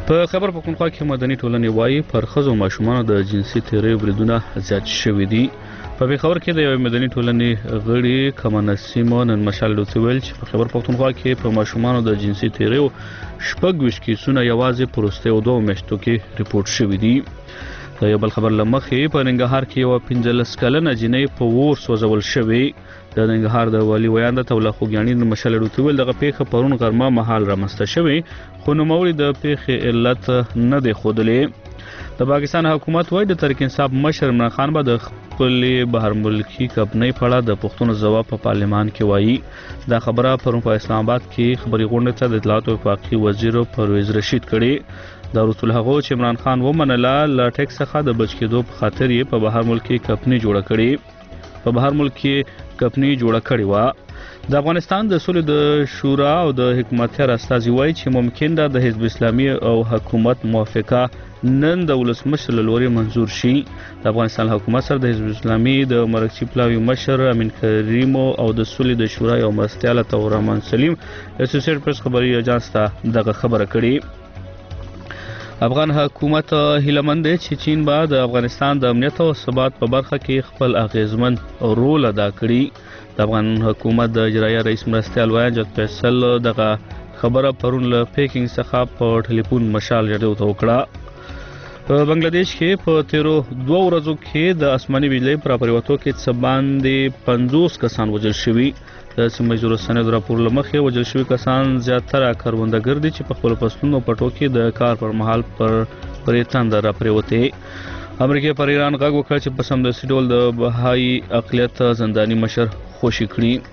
Speaker 3: په خبر پښتونخوا کې مدني ټولنې وایي پر ښځو ماشومانو د جنسي تیری بریدونه زیات شوي دي. په خبر کې د یو مدني ټولنې غړي کمال نسیم نن مشال لوتویل چې په خبر پښتونخوا کې په ماشومانو د جنسي تیری شپږ ویشت کیسونه یوازې په وروستیو دوه میاشتو کې ریپورت شوي دي. د یو بل خبر لمخې په ننګرهار کې یو پنځلس کلنه جنۍ په اور سوځول شوې. د ننګرهار د والي ویاند تولا خوګیانی مشال لوتویل دغه پیښه پرون غرمه مهال رامنځته شوې خو نوموړي د پیښې علت نه دی ښودلی. د پاکستان حکومت وایي د تحریک انصاف مشر عمران خان به د خپلې بهر ملکي کمپنۍ په اړه د پښتون ځواب په پارلمان کې وایي. دا خبره پرون په اسلام آباد کې خبري غونډه ته د اطلاعات او وفاقي وزیر پرویز رشید کړي. دا وروسته هغه چې عمران خان ومنله له ټیکس څخه د بچ کېدو په خاطر یې په بهر ملکي کمپنۍ جوړه کړې په بهر ملکي کمپنۍ جوړه کړې وه. د افغانستان د سولې د شورا او د حکومتیار استازي وایي چې ممکن ده د حزب اسلامي او حکومت موافقه نن د ولسمشر له لوري منظور شي. د افغانستان حکومت سره د حزب اسلامي د مرکزي پلاوي مشر امین کریم او د سولې د شورا یو مرستیال تورمان سلیم اسوسییټ پریس خبري اژانس ته دغه خبره کړې. افغان حکومت هیلمند دی چې چین به د افغانستان د امنیت او ثبات په برخه کې خپل اغیزمن رول ادا کړي. د افغان حکومت د اجرایه رئیس مرستیال وایجت فیصل دغه خبره پرون له پیکینګ څخه په ټلیفون مشال جوړ ته وکړه. په بنگلاديش کې په تیرو دوه ورځو کې د آسماني بجلی پر پریوتو کې څه باندې پنځوس کسان وژل شوي. د سیمه جوړ سند راپور لمخې وژل شوي کسان زیاتره کروندګر دي چې په خپل فصلونو پټو کې د کار پر مهال پر پرې تند را پریوته. امریکا پر ایران غږ وکړ چې په سمدستي ډول د بهایي اقلیت زنداني مشر خوشي کړي.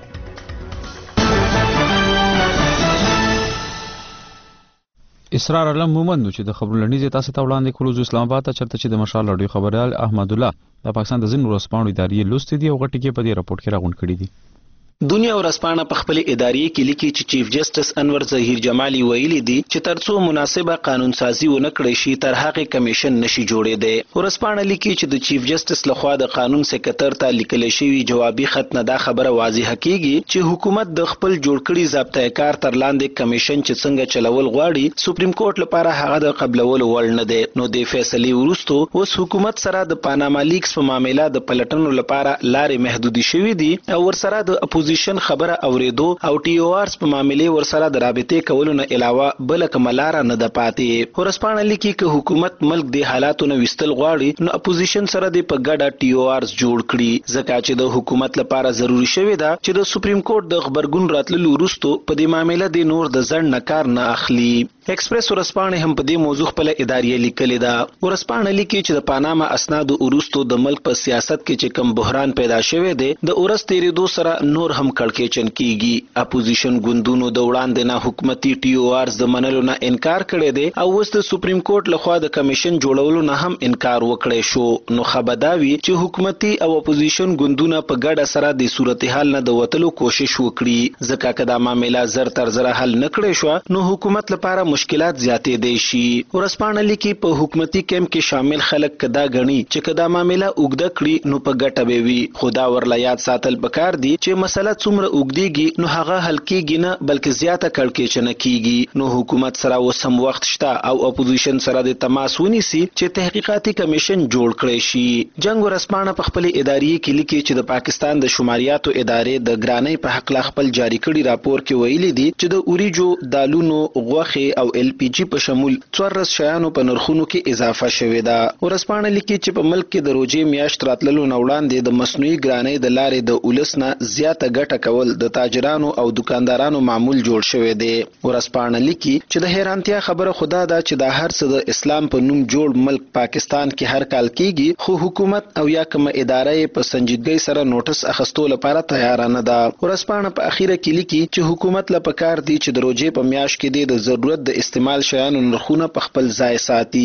Speaker 6: اسرار علم مومند چې د خبرو لنیزه تاسو ته وړاندې کولو اسلام آباد ته چرته چې د مشال رادیو خبريال احمد الله د پاکستان د ځینو ورځپاڼو ادارې لوستې دي او غټي کې په دې راپورټ کې راغونډ کړي دي.
Speaker 11: دنیا ورځپاڼه په خپل ادارې کې لیکي چې چیف جسټس انور ظهیر جمالي ویلي دي چې ترڅو مناسبه قانون سازي ونه کړی شي تر هغه کمیشن نشي جوړېدی. ورځپاڼه لیکي چې د چیف جسټس لخوا د قانون سکرټر ته لیکل شوی جوابي خط نه دا خبره واضحه کیږي چې حکومت د خپل جوړ کړي ضابطه کار تر لاندې کمیشن چې څنګه چلول غواړي سپریم کورټ لپاره هغه د قبلولو وړ نه دی. نو د فیصلې وروسته اوس حکومت سره د پاناما لیکس په معاملې د پلټنو لپاره لارې محدودي شوې دي او ورسره د اپوزیشن خبره اوریدو او ټي او آرز په معاملې ورسره د رابطې کولو نه علاوه بل کوم لار نه د پاتې. ورسپانه لیکي چې حکومت ملک د حالاتو نه وستل غواړي نو اپوزیشن سره د په ګډه ټي او آرز جوړ کړي ځکه چې د حکومت لپاره ضروری شوی دا چې د سپریم کورټ د خبرګون راتللو وروسته په دې معاملې د نور د ځړ نه کار نه اخلي. ایکسپریس ورسپانه هم په دې موضوع خپل ادارې لیکلې ده. ورسپانه لیکي چې د پاناما اسناد وروسته د ملک په سیاست کې چې کم بحران پیدا شوی دی د اورس تیریدو سره نور هم کړکېچن کیږي. اپوزیشن ګوندونو د وړاندې نه حکومتي ټي او آرز د منلو نه انکار کړی دی او اوس د سپریم کورټ لخوا د کمیشن جوړولو نه هم انکار وکړی شو. نو خبرداوي چې حکومتي او اپوزیشن ګوندونه په ګډه سره د صورتحال نه د وتلو کوشش وکړي ځکه چې دا معاملې زر تر زر حل نکړي شو نو حکومت لپاره مشکلات زیاتې دي شي. ورسپانه لیکي په حکومتي کیمپ کې شامل خلک کدا غني چې کدا معاملې اوګد کړي نو په ګټه به وي. خدا ورلا یاد ساتل پکار دي چې مسله څومره اوګديږي نو هغه حل کیږي نه بلکې زیاته کړکېچن کیږي. نو حکومت سره وسم وخت شته او اپوزیشن سره د تماس ونیسي چې تحقیقاتي کمیشن جوړ کړي شي. جنگ ورسپانه په خپل ادارې کې لیکي چې د پاکستان د شماریاتو ادارې د ګرانۍ په حق لا خپل جاری کړي راپور کې ویلي دي چې د اوریجو دالونو غوخه او ال پی جی په شمول څوارلس شیانو په نرخونو کې اضافه شوې ده. ورسپانه لیکي چې په ملک کې د روزي میاشت راتللو نه وړاندې د مصنوعي ګرانۍ د لارې د اولسنه زیاته ګټه کول د تاجرانو او دکاندارانو معمول جوړ شوی دی. ورسپانه لیکي چې د حیرانتیا خبره خدا ده چې دا هر څه د اسلام په نوم جوړ ملک پاکستان کې هر کال کیږي خو حکومت او یا کوم ادارې په سنجیدګۍ سره نوټس اخستو لپاره تیار نه ده. ورسپانه په اخیره کې لیکي چې حکومت لا پکار دی چې د روزي په میاشت کې د ضرورت د استعمال شیانو نرخونه په خپل ځای ساتي.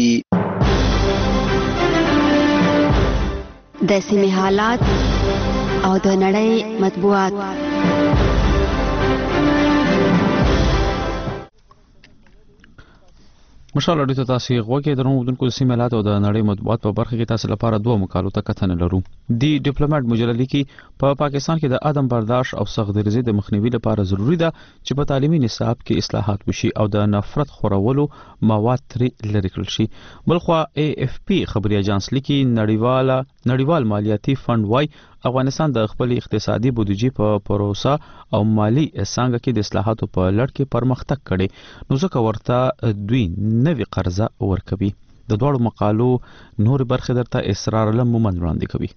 Speaker 16: د سیمې حالات او د نړۍ مطبوعات.
Speaker 6: مشال اړیته تاسو غوږی درنو ودونکو سیمه او د نړۍ مطبوعات په برخه کې تاسو لپاره دوه مقالو ته کتنه لرو. دی ډیپلوماټ مجله لیکي په پا پاکستان کې د عدم برداشت او سخت دریزې د مخنیوي لپاره ضروری ده چې په تعلیمي نصاب کې اصلاحات وشي او د نفرت خورولو مواد ترې لرې کړل شي. بلخوا ای اف پی خبري اژانس لیکي نړیواله نړیوال مالیاتي فند وايي افغانستان د خپل اقتصادي بودیجې په پروسه او مالی څنګه کې د اصلاحاتو په لړ کې پرمختګ کړي نو ځکه ورته دوی نوې قرضه ورکوي. د دوړو مقالو نور برخه درته اسرار علم مومن وړاندې کوي.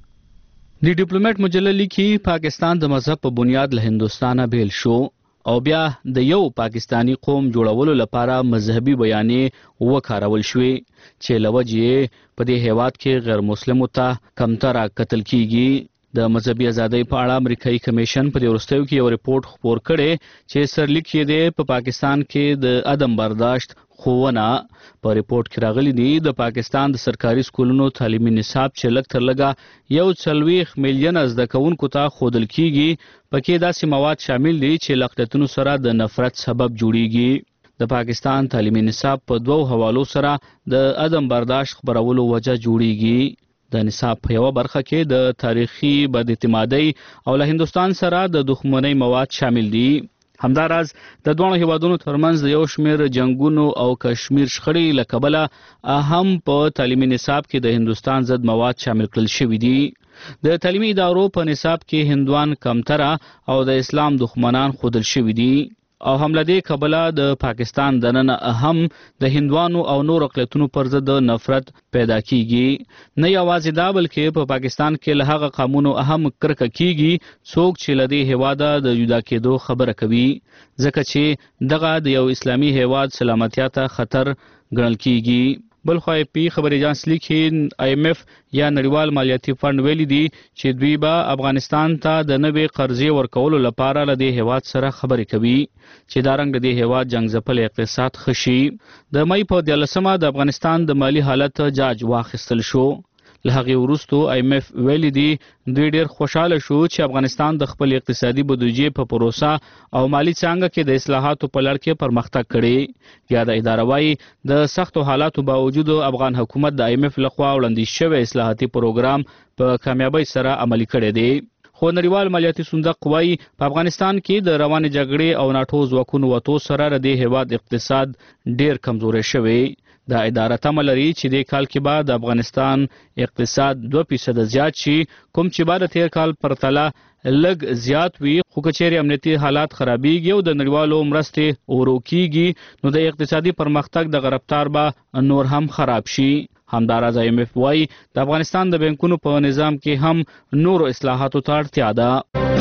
Speaker 12: دی ډیپلوماټ مجله لیکي پاکستان د مذهب په بنیاد له هندستانه بیل شو او بیا د یو پاکستانی قوم جوړولو لپاره مذهبي بیانې وکارول شوې چې لوجې په دې هیواد کې غیر مسلمو ته کمتره قتل کیږي. د مذهبي ازادۍ په اړه امریکایي کمیشن په دې وروستیو کې یو ریپورت خپور کړی چې سرلیک یې دی په پاکستان کې د عدم برداشت خوونه. په ریپورت کې راغلي دي د پاکستان د سرکاري سکولونو تعلیمي نصاب چې لږ تر لږه یو څلوېښت میلیونه زده کوونکو ته ښودل کیږي پکې داسې مواد شامل دي چې له اقلیتونو سره د نفرت سبب جوړیږي. د پاکستان تعلیمي نصاب په دوو حوالو سره د عدم برداشت خبرولو وجه جوړیږي. د نصاب په یو برخه کې د تاریخي بد اعتمادۍ او له هندستان سره د دښمنۍ مواد شامل دي. همداراز د دوه هیوادونو ترمنځ د یو شمېر جنگونو او کشمیر شخړې له کبله هم په تعلیمي نصاب کې د هندستان ضد مواد شامل کړل شوي دي. د تعلیمي ادارو په نصاب کې هندوان کمتره او د اسلام دښمنان ښودل شوي دي او حمله دې کبله د پاکستان دننه هم د هندوانو او نور اقلیتونو پر ضد نفرت پیدا کیږي. نه یوازې دا بلکې په پاکستان کې له هغه قومونو اهم کرکه کیږي څوک چې له دې هیواده د جدا کېدو خبره کوي ځکه چې دغه د یو اسلامي هیواد سلامتیا ته خطر ګڼل کیږي. بلخوا پی خبري اژانس لیکي آی ایم ایف یا نړیوال مالیاتي فند ویلي دي چې دوی به افغانستان ته د نوې قرضې ورکولو لپاره له دې هیواد سره خبرې کوي چې دا رنګ د دې هیواد جنګ ځپل اقتصاد خشي. د مې په دیارلسمه د افغانستان د مالی حالت جاج واخیستل شو. له هغې وروستو آی ایم ایف ویلي دي دوی ډېر خوشحاله شو چې افغانستان د خپل اقتصادي بودیجې په پروسه او مالی څانګه کې د اصلاحاتو په لړ کې پرمختګ کړی. یا د اداره وايي د سختو حالاتو باوجود افغان حکومت د آی ایم ایف لخوا وړاندیز شوی اصلاحاتي پروګرام په کامیابۍ سره عملي کړی دی. خو نړیوال مالیاتي صندوق وايي په افغانستان کې د روانې جګړې او ناټو ځواکونو وتو سره د دې هیواد اقتصاد ډېر کمزوری شوی. دا اداره تمه لري چې د کال کې بعد افغانستان اقتصاد دوه فیصد زیات شي کوم چې بعد تیر کال پرتله لږ زیات وي. خو کچېرې امنیتي حالات خرابېږي او د نړیوالو مرستې ورو کیږي نو د اقتصادي پرمختګ د رفتار به نور هم خراب شي. همداراز آی ایم ایف وايي د افغانستان د بانکونو په نظام کې هم نورو اصلاحاتو ته اړتیا ده.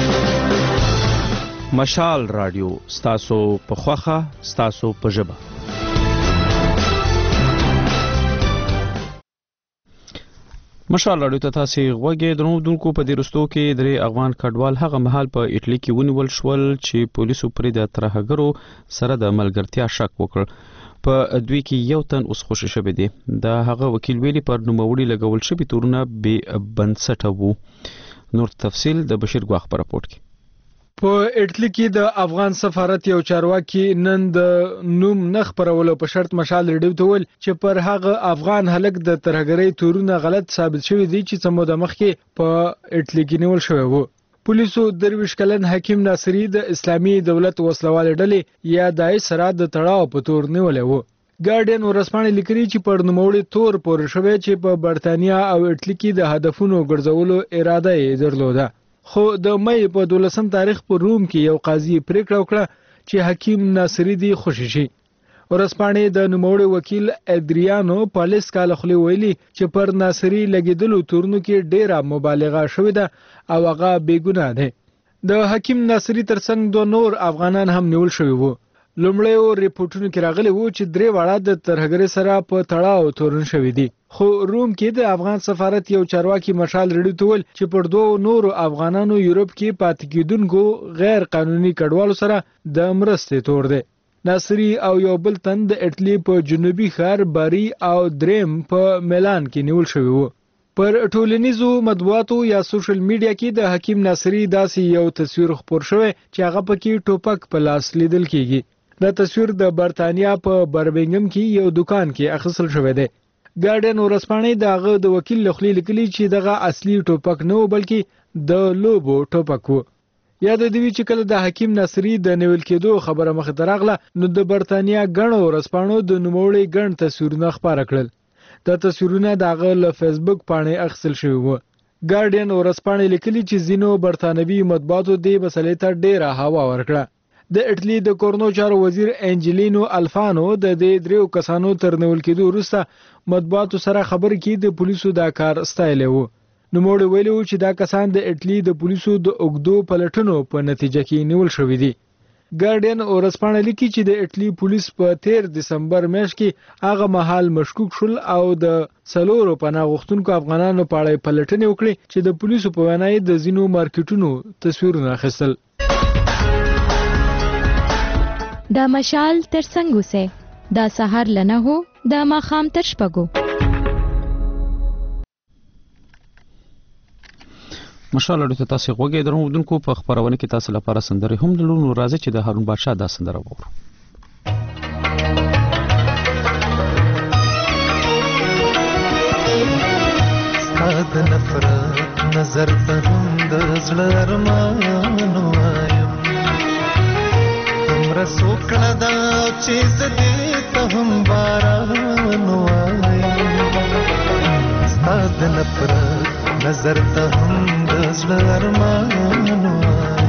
Speaker 25: مشال رادیو ستاسو په خوخه ستاسو په ژبه. مشال رادیو ته تاسو غوږی درنو دونکو په دې رستو کې درې افغان کډوال هغه مهال په اټلی کې ونیول شول چې پولیسو پرې د ترهګرو سره د ملګرتیا شک وکړ. په دوی کې یو تن اوس خوشی شوی دی. د هغه وکیل ویلي پر نوموړي لګول شوی تورونه بې بنسټه وو. نور تفصیل د بشیر ګواخ په راپورټ کې.
Speaker 13: په اټلی کې د افغان سفارت یو چارواکي نن د نوم نه خپرولو په شرط مشال ریډیو ته ویل چې پر هغه افغان هلک د ترهګرۍ تورونه غلط ثابت شوي دي چې څه موده مخکې په اټلی کې نیول شوی وو. پولیسو درویش کلن حکیم ناصری د اسلامي دولت وسلوال ډلې یا دای سره د تړاو په تور نیولې وو. ګارډین ورسپانې لیکلي چې پر نوموړي تور پورې شوی چې په برتانیا او اټلی کې د هدفونو ګرځولو اراده یې درلوده. خو د مې په دولسم تاریخ په روم کې یو قاضي پریکړه وکړه چې حکیم ناصری دی خوشی شي. ورسپانې د نوموړي وکیل ادریانو پالیس کال خلی ویلي چې پر ناصری لګیدلو تورنو کې ډیره مبالغه شوې ده او هغه بې ګناه دی. د حکیم ناصری ترڅنګ دوه نور افغانان هم نیول شوي وو. لومړی ریپورتونو کې راغلی وو چې درې واړه د ترهګرۍ سره په تړاو تورن شوي دي. خو روم کې د افغان سفارت یو چارواکي مشال ریډیو ته ویل چې پر دوه نورو افغانانو یورپ کې پاتې کېدونکو غیر قانوني کډوالو سره د مرستې تور دی. ناصری او یو بل تن د اټلی په جنوبي ښار باری او دریم په میلان کې نیول شوي وو. پر ټولنیزو مطبوعاتو یا سوشل میډیا کې د حکیم ناصری داسې یو تصویر خپور شوی چې هغه پکې ټوپک په لاس لیدل کیږي. دا تصویر د برتانیا په برمنګم کې یو دکان کې اخیستل شوی دی. ګارډین ورځپاڼې د هغه د وکیل له خولې لیکلي چې دغه اصلي ټوپک نه و بلکې د لوبو ټوپک و. یاد دی چې کله د حکیم ناصری د نیول کېدو خبره مخ ته راغله نو د برتانیا ګڼو ورځپاڼو د نوموړي ګڼ تصویرونه خپاره کړل. دا تصویرونه د هغه له فیسبوک پاڼې اخیستل شوي وو. ګارډین ورځپاڼې لیکلي چې ځینو برتانوي مطبوعاتو دې مسلې ته ډېره هوا ورکړه. د اټلی د کورنو چارو وزیر انجلینو الفانو د دې دریو کسانو تر نیول کېدو وروسته مطبوعاتو سره خبرې کې د پولیسو دا کار ستایلی و. نوموړي ویلي و چې دا کسان د اټلی د پولیسو د اوږدو پلټنو په نتیجه کې نیول شوي دي. ګارډین ورځپاڼه لیکي چې د اټلی پولیس په تیر دسمبر میاشت کې هغه مهال مشکوک شول او د څلورو پناه غوښتونکو افغانانو په اړه پلټنې وکړې چې د پولیسو په وینا یې د ځینو مارکیټونو تصویرونه اخیستل.
Speaker 14: دا مشال تر څنګه سه دا سحر لنه هو دا ماخام تر شپږو.
Speaker 6: مشال اړه تاسو غوږی درودونکو په خبرونه کې تاسو لپاره سندره هم دلونو راځي چې د هارون بادشاه دا سندره وور.
Speaker 10: ستاد نفرت نظر ته هم د زړه ارمانو وایم تمره سوکړه دا چې زدې ته هم باران وایم ستاد نفرت نظر ته هم د زړه ارمانو وایم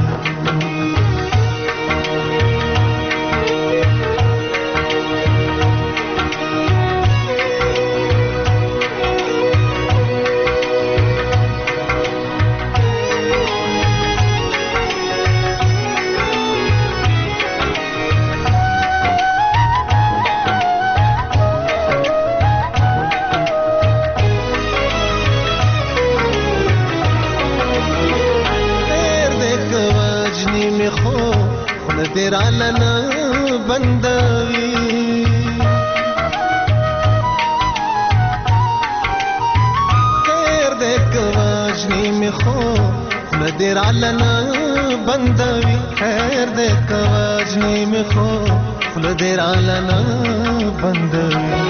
Speaker 10: دیرالنا بندوي تیر دې کواجنی می خو دیرالنا بندوي خیر دې کواجنی می خو دیرالنا بندوي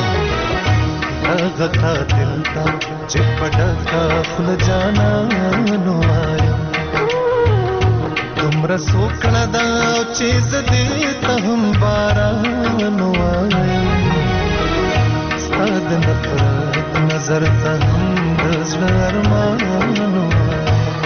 Speaker 10: هغه قاتل تا چې پټه خپل جانا نو آیا تمره سوکړه دا چې زدې ته هم باران وایم ستا د نفرت نظر ته هم د زړه ارمان وایم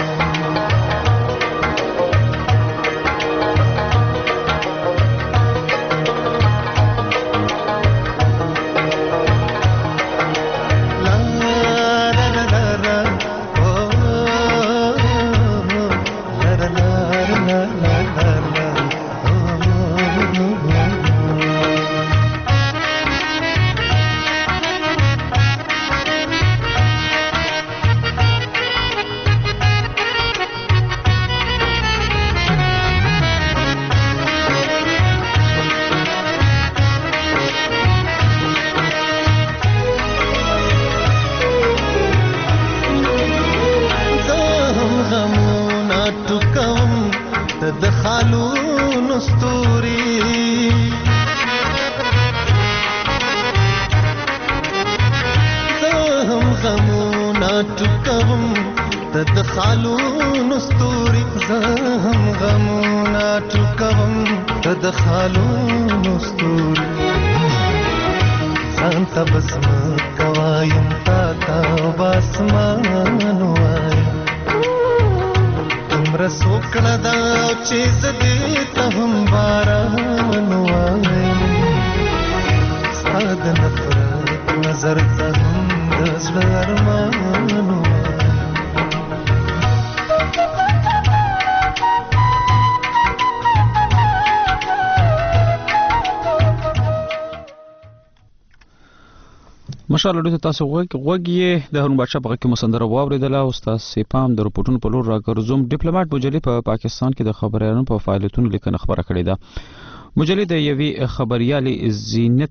Speaker 10: مشال اړه تاسو غوږی د هارون بادشاه په کې مسندره واوریدله او تاسو سپام د رپورټونو په لور راګرځوم. ډیپلوماټ مجلې په پا پاکستان کې د خبريالانو په فعالیتونو لیکنه خبره کړې ده. مجلې د یوې خبريالي زینت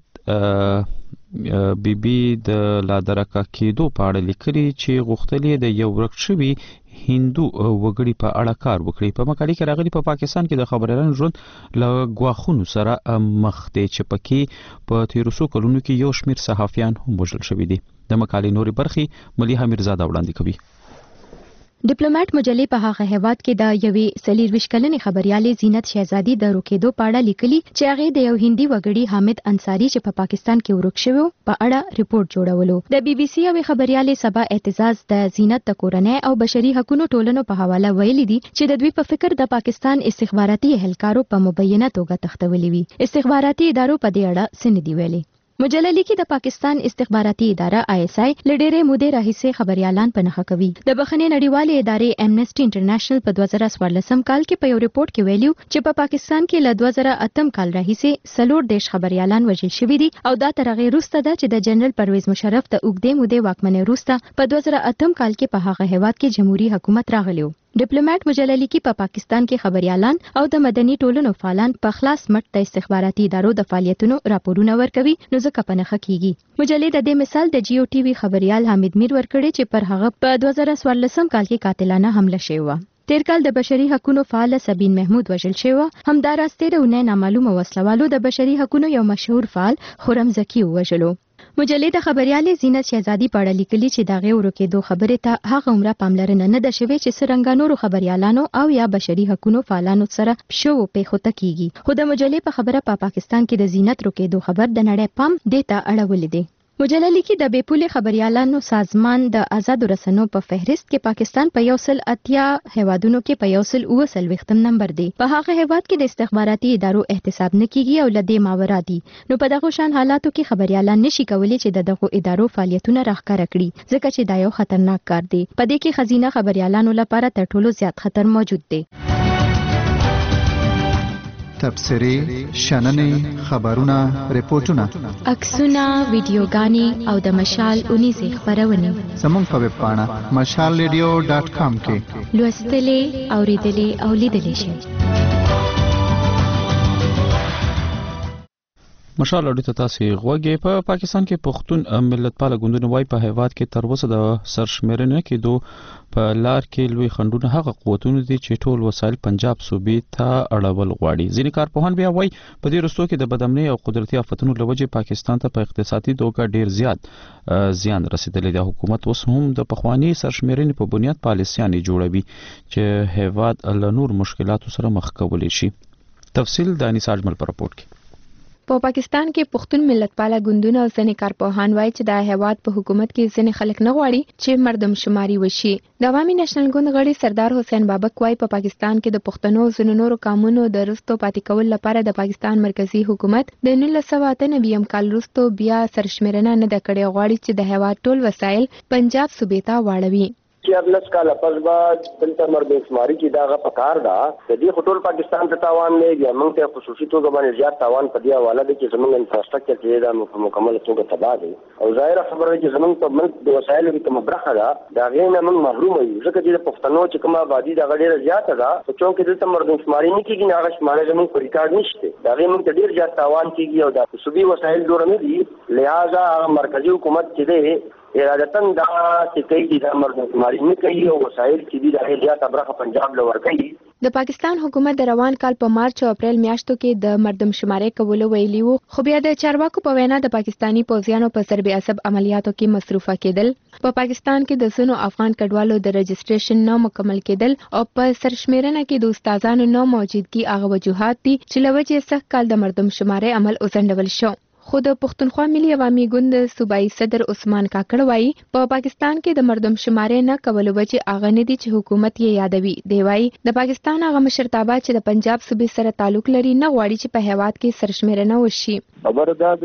Speaker 10: بي بي د لا درکه کېدو په اړه لیکلي چې غوښتلې د یو ورک شوی هندو وګړي په اړه کار وکړي. په مقالې کې راغلي په پاکستان کې د خبريالانو ژوند له ګواښونو سره مخ دی چې پکې په تیرو څو کلونو کې یو شمېر صحافیان هم وژل شوي دي. د مقالې نورې برخې ملیحه میرزاده وړاندې کوي.
Speaker 14: ډیپلوماټ مجلې په هغه هیواد کې د یوې څلېرویشت کلنې خبريالې زینت شهزادي د روکېدو په اړه لیکلي چې هغه د یو هندي وګړي حامد انصاري چې په پاکستان کې ورک شوی په اړه ریپورت جوړولو. د بي بي سي او خبريالې سبا اعتزاز د زینت د کورنۍ او بشري حقوقو ټولنو په حواله ویلي دي چې د دوی په فکر د پاکستان استخباراتي اهلکارو په مبینه توګه تختولي وي. استخباراتي ادارو په دې اړه څه نه دی ویلي. مجله لیکي د پاکستان استخباراتي اداره آی اس آی لډېرې مودې راهیسې خبريالان په نښه کوي. د بخښنې نړیوالې ادارې امنسټي انټرنیشنل په دوه زره څوارلسم کال کې په یو ریپورت کې ویلو چې په پاکستان کې له دوه زره اتم کال راهیسې څلور دیش خبريالان وژل شوي دي او دا تر هغې وروسته ده چې د جنرال پرویز مشرف د اوږدې مودې واکمنۍ وروسته په دوه زره اتم کال کې په هغه هیواد کې جمهوریت حکومت راغلی و. ډیپلوماټ مجله لیکي په پاکستان کې خبريالان او د مدني ټولنو فعالان په خلاص مټ د استخباراتي ادارو د فعالیتونو راپورونه ورکوي نو ځکه په نښه کیږي. مجلې د دې مثال د جیو ټي وي خبريال حامد میر ورکړي چې پر هغه په دوه زره څوارلسم کال کې قاتلانه حمله شوې وه. تیر کال د بشري حقوقو فعال سبین محمود وژل شوی و. همداراز تیر اونۍ نامعلومه وسلوالو د بشري حقوقو یو مشهور فعال خرم زکی وژلو. مجلې د خبريالې زینت شهزادي په اړه لیکلي چې د هغې ورکېدو خبرې ته هغه عمره پاملرنه نه ده شوې چې څرنګه نورو خبريالانو او یا بشري حقوقو فعالانو سره شوو پیښو ته کیږي. خو د مجلې په خبره په پا پاکستان کې د زینت ورکېدو خبر د نړۍ پام دې ته اړولی دی. مجله لیکي د بې پولې خبريالانو سازمان د آزادو رسنیو په فهرست کې پاکستان په یو سل اتیا هیوادونو کې په یو سل اوه څلوېښتم نمبر دی. په هغه هیواد کې د استخباراتي ادارو احتساب نه کیږي او له دې ماورا دي. نو په دغه شان حالاتو کې خبريالان نشي کولی چې د دغه ادارو فعالیتونه راښکاره کړي ځکه چې دا یو خطرناک کار دی. په دې کې خزینه خبريالانو لپاره تر ټولو زیات خطر موجود دی.
Speaker 15: تبصرې، شننې، خبرونه، ریپورتونه،
Speaker 14: عکسونه، ویډیوګانې او د مشال اونیزې خپرونې
Speaker 15: زموږ په ویب پاڼه مشال ریډیو ډاټ کام کې
Speaker 14: لوستلې، اوریدلې او لیدلې شئ.
Speaker 10: مشال اړیته تاسو غوږی. په پا پاکستان کې پښتون ملتپاله ګوندونه وای په هیواد کې تر اوسه د سرشمېرنې کې دو په لار کې لوی خندونه هغه قوتونه دي چې ټول وسایل پنجاب صوبې ته اړول غواړي. ځینې کارپوهان بیا وای په دې رستو کې د بدامنۍ او قدرتي آفتونو لوجه پاکستان ته په اقتصادي توګه ډیر زیات زیان رسیدلی دی. حکومت اوس هم د پخوانی سرشمېرنې په بنیاد پالیسیانې جوړوي چې هیواد له نور مشکلاتو سره مخ کولی شي. تفصیل د انیس اجمل پر راپور کې.
Speaker 4: په پاکستان کې پښتون ملتپاله ګوندونه او ځینې کارپوهان وایي چې د هیواد په حکومت کې ځینې خلک نه غواړي چې مردم شماري وشي. د عوامي نېشنل ګوند غړي سردار حسین بابک وایي په پاکستان کې د پښتنو ځینو نورو قومونو د رستو پاتې کول لپاره د پاکستان مرکزی حکومت د نولس سوه اته نوي کال وروسته بیا سرشمېرنه نه ده کړې. غواړي چې د هیواد ټول وسایل پنجاب صوبې ته واړوي.
Speaker 17: چې لس کاله پس به دلته مردم شماري چې دغه پکار ده د دې ټول پاکستان ته تاوان نه دی. موږ ته خصوصي توګه باندې زیات تاوان په دې حواله دی چې زموږ انفراستراکچر چې دا په مکمل توګه تباه دی او ظاهره خبره ده چې زموږ په ملک د وسایلو کې کومه برخه ده دا غي نه موږ محروم یو ځکه چې د پښتنو چې کومه آبادی د غډیره زیاته ده په چون کې دلته مردم شماري نه کیږي نه هغه شماري زموږ په ریکارډ نشته. دا غي موږ ته ډیر زیات تاوان کیږي او د صوبي وسایل جوړ نه دي. لہذا مرکزی حکومت چې دی ارادتن دا چې کوي د مردم شماري نه کوي او وسایل چې دي د زیاته برخه پنجاب له ورکوي.
Speaker 4: د پاکستان حکومت د روان کال په مارچ او اپریل میاشتو کې د مردم شماري کولو ویلي وو، خو بیا د چارواکو په وینا د پاکستانی پوځیانو په ضرب عصب عملیاتو کې مصروفه کېدل. په پا پاکستان کې د سونو افغان کډوالو د رجسټریشن نه مکمل کېدل او په سرشمېرنه کې د استادانو نه موجودګي هغه وجوهات دي چې لوجه سخت کال د مردم شماري عمل وسنډول شو. خو د پښتونخوا ملي عوامي ګوند صوبایي صدر عثمان کاکړ وایي په پاکستان کې د مردم شماري نه کولو وجه هغه نه دي چې حکومت یې یادوي. دی وایي د پاکستان هغه مشرتابه چې د پنجاب صوبې سره تعلق لري نه غواړي چې په هیواد کې سرشمېرنه وشي.
Speaker 18: خبره ده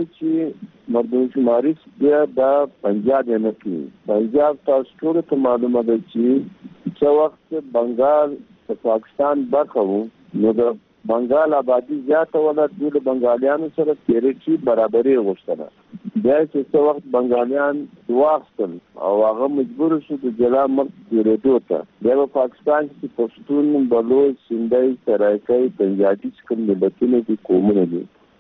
Speaker 18: چې مردم شماري بیا د پنجاب نه کوي. پنجاب تاسو ټول ته معلومه ده چې څو وخت بنگال د پاکستان برخه وو نو د بنگال آبادی زیاته ولا د بنگالیانو سره تیریټي برابرۍ غوښتنه بیا چې څو وخت بنگالیان واخستل او هغه مجبور شو د جلا ملک تیریدو ته. بیا په پاکستان کې پښتون، بلوچ، سندهي، سرایکي، پنجابي څخه ملتونه دي قومونه دي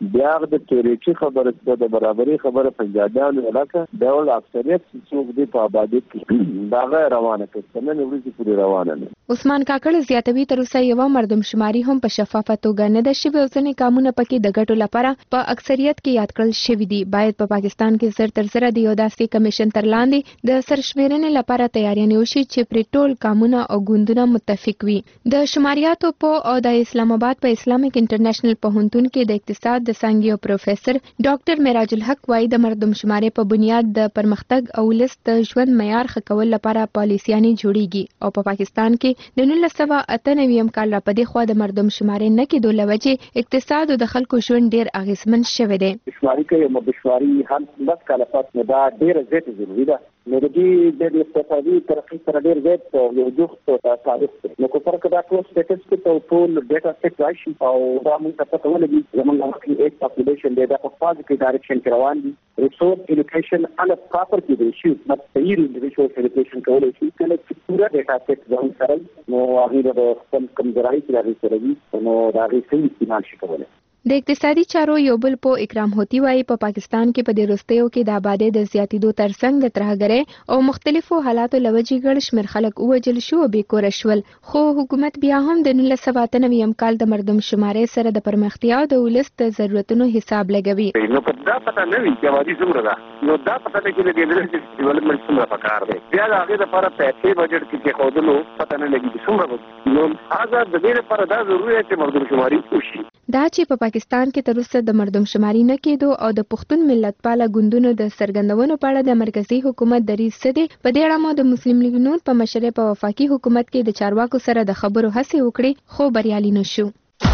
Speaker 18: بیا د تیریټي خبره د برابرۍ خبره پنجابیانو علاقه د ول اکثریت څوک دی په آبادی کې دا غیر روانه کړه نن ورځې پورې روانه نه
Speaker 4: عثمان کاکړ زیاتوي تر اوسه یو مردم شماري هم په شفافه توګه نه ده شوې او ځینې قانون پکې د ګټو لپاره په اکثریت کې یاد کړل شوی دی. باید په پاکستان کې زر تر زر د یو داسې کمیشن تر لاندې د سرشمیرنې لپاره تیاریانې وشي چې پرې ټول قانون او ګوندونه متفق وي. د شماریاتو په او د اسلام آباد په اسلامیک انټرنیشنل پوهنتون کې د اقتصاد د څانګې پروفیسور ډاکټر معراج الحق وايي د مردم شمارې په بنیاد د پرمختګ او ولس د ژوند معیار ښه کول لپاره پالیسیانې جوړیږي او په پاکستان کې د نولس سوه اته نوي کال را پدې خوا د مردم شمارې نه کېدو له وجې اقتصاد او د خلکو ژوند ډیر اغیزمن شوی دی.
Speaker 17: شماري کې یو بشواري هم لږ کاله پات نه دا ډیر زیات ضروري ده. نو د دې د اقتصادي ترقۍ سره ډیر زیات یو جوخت او تعریف نو کو فرق دا ټول سټیټسټیک او ټول ډیټا سیټ راشي او دا موږ ته پته ولګي زموږ کې ایک پاپولیشن دی دا په پازیټیو ډایرکشن کې روان دي. ریسورس ایلوکیشن ان پراپر کې دی شي نو صحیح ریسورس ایلوکیشن کولای شي کله چې پورا ډیټا سیټ ځان سره نو هغه د خپل کمزوري کې راځي سره نو دا غي صحیح استعمال شي کولای.
Speaker 4: د اقتصادي چارو یو بل په اکرام هوتی وايي په پا پاکستان کې په دې وروستیو کې د آبادی د زیاتېدو ترڅنګ د ترهګرۍ او مختلفو حالاتو لوجې ګڼ شمېر خلک ووجل شو او بېکوره شول خو حکومت بیا هم د نولس سوه اته نوي کال د مردم شمارې سره د پرمختیا او د ولس د ضرورتونو حساب لګوي.
Speaker 17: نو په دا پته نه وي چې آبادي څومره ده نو دا پته نه کېږي چې د ډیولپمنټ څومره پکار دی بیا د هغې لپاره پیسې بجټ کې کېښودلو پته نه لګي چې څومره نو هغه د دې لپاره دا ضروري ده چې مردم شماري وشي.
Speaker 4: دا چې په پاکستان کې تر اوسه د مردم شماري نه کېدو او د پښتون ملتپاله ګوندونو د څرګندونو په اړه د مرکزی حکومت دریځ څه دی په دې اړه مو د مسلم لیگ نون په مشرۍ په وفاقي حکومت کې د چارواکو سره د خبرو هڅې وکړې خو بریالي نشو.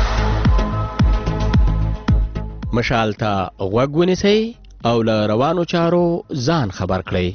Speaker 1: مشال ته غوږ ونیسئ او له روانو چارو ځان خبر کړئ.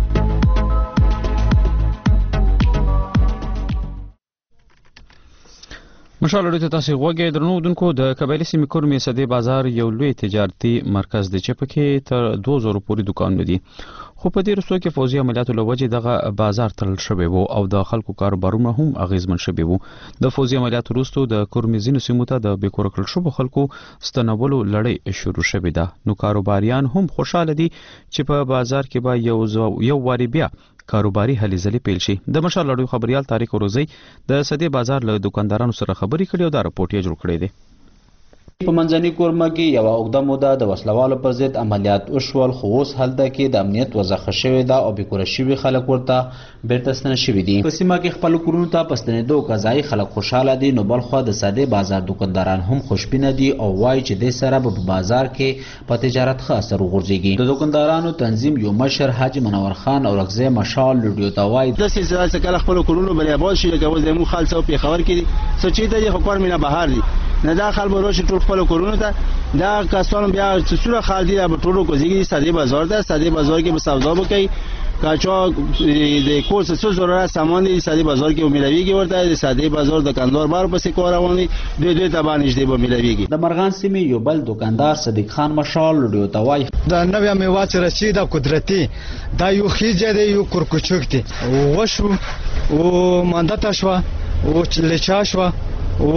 Speaker 10: مشال لري ته تاسو غوږی درنو دونکو د قبایلی سیمې کورمې صدې بازار یو لوی تجارتي مرکز دی چې پکې تر دوه زره پورې دکانونه دي خو په دې وروستیو کې فوزي عملیاتو له وجې دغه بازار تړل شوی و او د خلکو کاروبارونه هم اغیزمن شوي وو. د فوزي عملیاتو وروسته د کورمې ځینو سیمو ته د بېکوره کړل شوو خلکو ستنولو لړۍ شروع شوې ده. نو کاروباریان هم خوشاله دي چې په بازار کې به یو یو واري بیا کاروباري هلې ځلې پیل شي. د مشال لړیو خبريال طارق روزي د صدې بازار له دکاندارانو سره خبرې کړې او دا راپورټ یې جوړ کړی دی.
Speaker 8: په منځني کورمه کې یو اوږده موده د وسلوالو پر ضد عملیات وشول خو اوس هلته کې د امنیت وضعه شوې ده او بېکوره شوي خلک ورته بیرته ستنه شوي دي. په سیمه کې خپلو کورونو ته په ستنېدو قضایي خلک خوشحاله دي نو بلخوا د سادې بازار دکانداران هم خوشبینه دي او وایي چې دې سره به په بازار کې په تجارت ښه اثر وغورځېږي. د دکاندارانو تنظیم یو مشر حاجي منور خان او رغزی مشال لوډیو ته وایي
Speaker 19: داسې چې کله خپلو کورونو باندې آباد شي لکه اوس زموږ خال څه پېښور کې دي څه چې ته خو کور مینه بهار دي نه دا خال به راشي ټول خپلو کورونو ته دا کسان بیا چې څوره خال دي به ټولو کوزیږي سادې بازار ده سادې بازار کې به سودا وکړي کاچا د کورس څه ضرورت سامان دي سادې بازار کې ملويږي ورته د سادې بازار دکاندار بار پسې کار روان دي دوی دوی ته باندې دې به ملويږي.
Speaker 8: د مرغان سیمې یو بل دکاندار صدیق خان مشال لوډیو ته وایي
Speaker 20: دا نوې میوه چې رسید قدرتي دا یو خيجه دی یو کورکوچوک دی وشو او ماندته شو او لچا شو او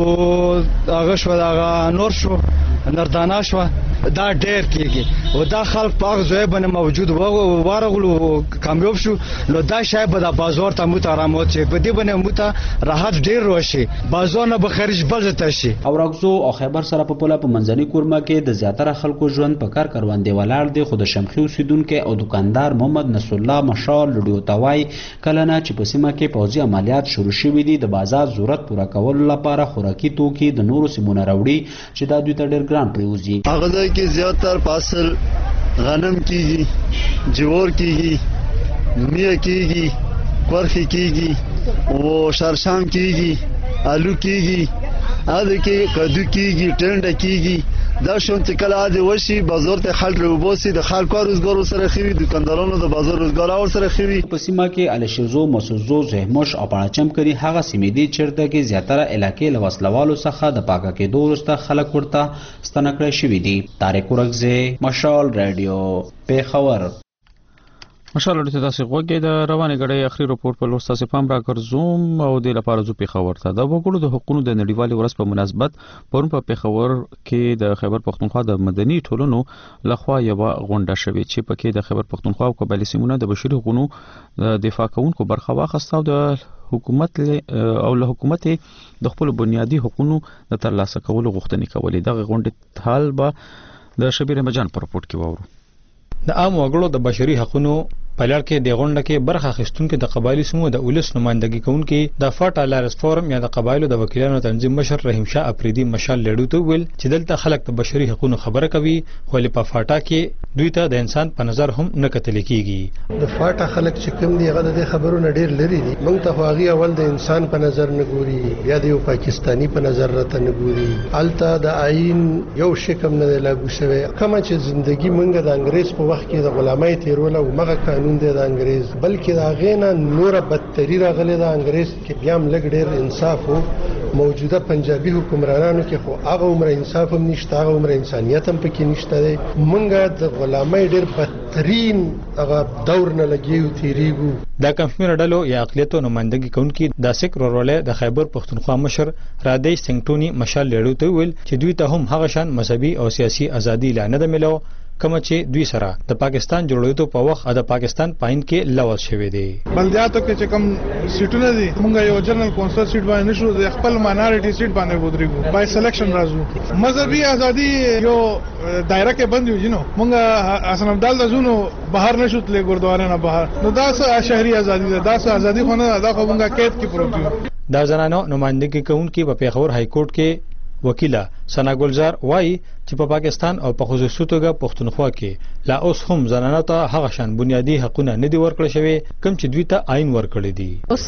Speaker 20: هغه شو دا نور شو نردانا شو دا ډېر کېږي او دا خلک په هغه ځای باندې موجود وو وارغلو کامیاب شو نو دا شاید به د بازار ته موت آرامات شي په دې باندې موت راحت ډېر وشي بازار نه به خارج بل ته شي.
Speaker 8: او راغزو او خیبر سره په پوله په منځني کورمه کې د زیاتره خلکو ژوند په کار کروان دی ولاړ دی خو د شمخي اوسیدونکو او دکاندار محمد نصر الله مشال لوډیو ته وایي کله نه چې په سیمه کې پوځي عملیات شروع شوي دي د بازار ضرورت پوره کولو لپاره خوراکي توکي د نورو سیمونو راوړي چې دا دوی ته ډېر ګران پریوزي.
Speaker 19: هغه ځای کې زیاتره فصل غنم کیږي جوار کیږي میوه کیږي ورخي کیږي او شرشام کیږي آلو کیږي اده کې کدو کیږي ټنډه کیږي دا شون چې کله اده وشي بازار ته خلک روبوسي د خلکو روزګار سره خوي دکاندارانو د بازار روزګار اور سره خوي.
Speaker 8: په سیمه کې الشیزو مسوزو زهمش او پاچم کری هغه سیمې دي چیرته کې زیاتره علاقې له وسلوالو څخه د پاکه کېدو وروسته خلک ورته ستنه کړی شوي دي. طارق رغزی مشال رادیو پیښور.
Speaker 10: ماشاءالله ته تاسو غوږی د روانې غړې اخري رپورت په لور تاسو پام را ګرځوم او د لپاره زو پیښور ته د وګړو د حقوقو د نړیوالې ورځ په مناسبت پرون په پیښور کې د خیبر پختونخوا د مدني ټولنو لخوا یو غونډه شوې چې پکې د خیبر پختونخوا او قبایلی سیمونو د بشري حقوقو دفاع کوونکو برخه واخیسته او د حکومت او له حکومت د خپل بنیادی حقوقو د ترلاسه کولو غوښتنې کولې د غونډې حال به د شبیر مجان پر رپورت کې وورو
Speaker 2: د عام وګړو د بشري حقوقو په لړ کې د غونډه کې برخه اخیستونکو د قبایلی سیمو د اولس نمائندګي کوونکي د فاټا لارس فورم یا د قبایلو د وکیلانو تنظیم مشر رحیم شاه افریدي مشال لړو ته ویل چې دلته خلک د بشري حقوقو خبره کوي خو په فاټا کې دوی ته د انسان په نظر هم نه کتل کیږي
Speaker 7: د فاټا خلک چې کوم دی هغه د خبرونو ډیر لري دي موږ ته هغه اول د انسان په نظر نه ګوري بیا د یو پاکستانی په نظر راته نه ګوري الته د آئین یو شکم نه لاګو شوی کومه چې ژوندۍ موږ د انګريز په وخت کې د غلامۍ تیرول او مغه قانون دی د انګريز بلکې دا غینا نور بدتری راغلی دا انګريز کې بیا هم لګ ډیر انصاف وو موجوده پنجابي حکمرانانو کې خو هغه عمر انصاف هم نشته هغه عمر انسانيت هم پکې نشته دی مونږه د غلامۍ ډیر بدترین هغه دور نه لګیو تیریګو
Speaker 2: دا کمپیوټر ډلو یا اقلیتو نمائندګي کوونکي د سیک رورولې د خیبر پختونخوا مشر رادی سنگټونی مشال لړو ته ویل چې دوی ته هم هغه شان مذهبي او سیاسي ازادي لانه ده ملو کوم چې دوی سره د پاکستان جوړېدو په وخت د پاکستان پاین کې لوث شوی دی
Speaker 21: بلدیاتو کې چې کوم سیټونه دي موږ یو جنرال کونسل سیټ باندې نشو د خپل مانارټي سیټ باندې ودرېګو بای سلیکشن راځو مذهبي ازادي یو دایره کې بند یو جنو موږ حسن عبدال دزونو بهر نشو تلې ګردواره نه بهر نو دا څه شهري ازادي ده دا څه ازادي خو نه دا خو موږ قید کې پروت یو
Speaker 2: دا زنانو نمائندګي کوونکي په پیښور های کورټ کې وکیله سنا ګلزار وایي چې په پا پاکستان او په خصوصي توګه پښتونخوا کې لا اوس هم زنانو ته هغه شان بنیادی حقوقونه نه دي ورکړل شوی کوم چې دوی ته آئین ورکړی دي
Speaker 22: اوس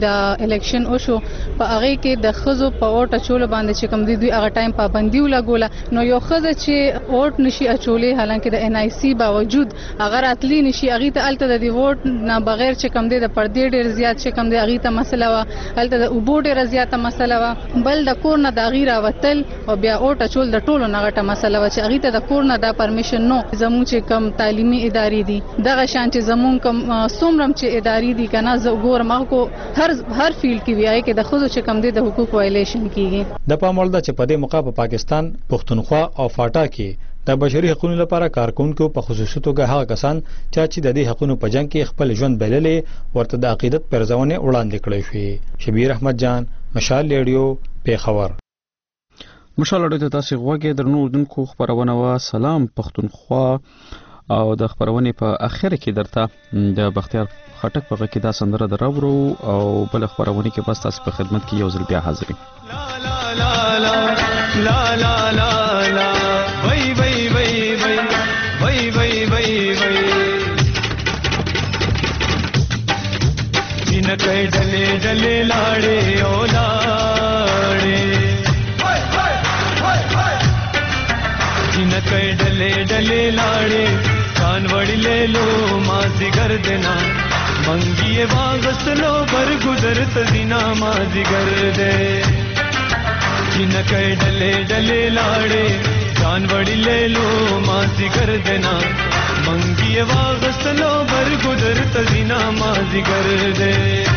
Speaker 22: د الیکشن او شو په هغه کې د خزو په اوټ اچول باندې چې کوم دي دوی هغه ټایم پابندي ولګوله نو یو خزه چې اوټ نشي اچولې حالانکه د ان آی سی باوجود هغه راتلی نشي هغه ته الته د ووټ نه بغیر چې کوم دي د پردې ډیر زیات چې کوم دي هغه ته مسله وا الته د اوبو ډیر زیاته مسله وا بل د کور نه د غیر راوتل او بیا اوټ اچول د ټولو نغټه مسله و چې هغه ته د کور نه دا پرمیشن نو زموږ چې کم تعلیمي ادارې دي دغه شان چې زموږ کم څومره چې ادارې دي کنه زه ګورم هغه هر هر فیلډ کې وایي کې د خود چې کم دي د حقوق وایلیشن کیږي
Speaker 2: د پاموړ د چې په دې موقع په پاکستان پښتونخوا او فاټا کې د بشري حقوقو لپاره کارکونکو په خصوصي توګه هغه کسان چې د دې حقوقو په جنگ کې خپل ژوند بللې ورته د عقیدت پرځونه وړاندې کړې شوې شبیر احمد جان مشال ریډیو پیښور
Speaker 10: مشال ډیټا تاسو غوږی درنو دونکو خبرونه وا سلام پښتونخوا او د خبرونه په اخر کې درته د بختیار خټک په کې دا سندره دراورو او بل خبرونه کې بس تاسو په خدمت کې یو ځل بیا حاضر
Speaker 23: لا لا لا لا لا لا لا وای وای وای وای وای وای وای ان کای ډلې ډلې لاړې او لاړې کئی ڈلے ڈلے لاڑے کان وڑی لے لو مازی گر دینا منگیے واغس لو بر گزر تزینا مازی گر دے جن کئی ڈلے ڈلے لاڑے کان وڑی لے لو مازی گر دینا منگیے واغس لو بر گزر تزینا مازی گر دے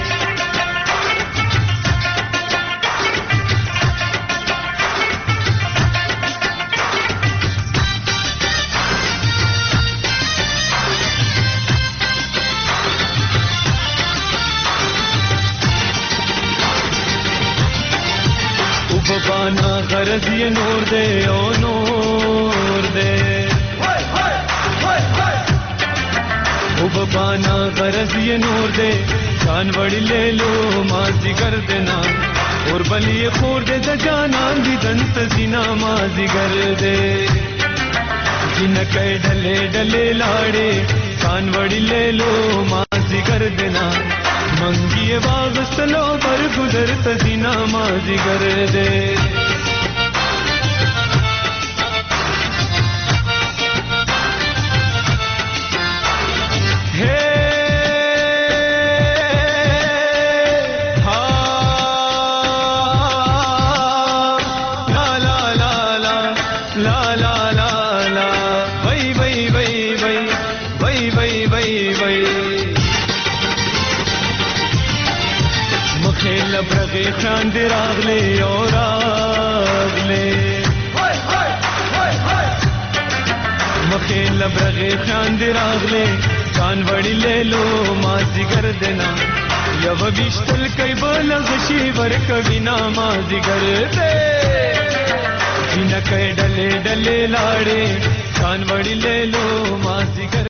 Speaker 23: بانا غرض یہ نور دے او نور دے او بانا غرض یہ نور دے جان وڑی لے لو مازی گر دینا اور بلی خور دے دا جانان دی دنت زینا مازی گر دے جن کئی ڈلے ڈلے لاڑے جان وڑی لے لو مازی گر دینا منگیے واغس لو پر گزر تزینا مازی گر دے وای وای وای وای وای وای وای لبرغه خان دی راغله او راغله مخې لبرغه خان دی راغله ځان وړي لیلو ما زیګر دینا یو وشتل کای بل غشي ور کوي نا ما زیګر دې ان کای ډلې ډلې لاړې ځان وړي لیلو ما زیګر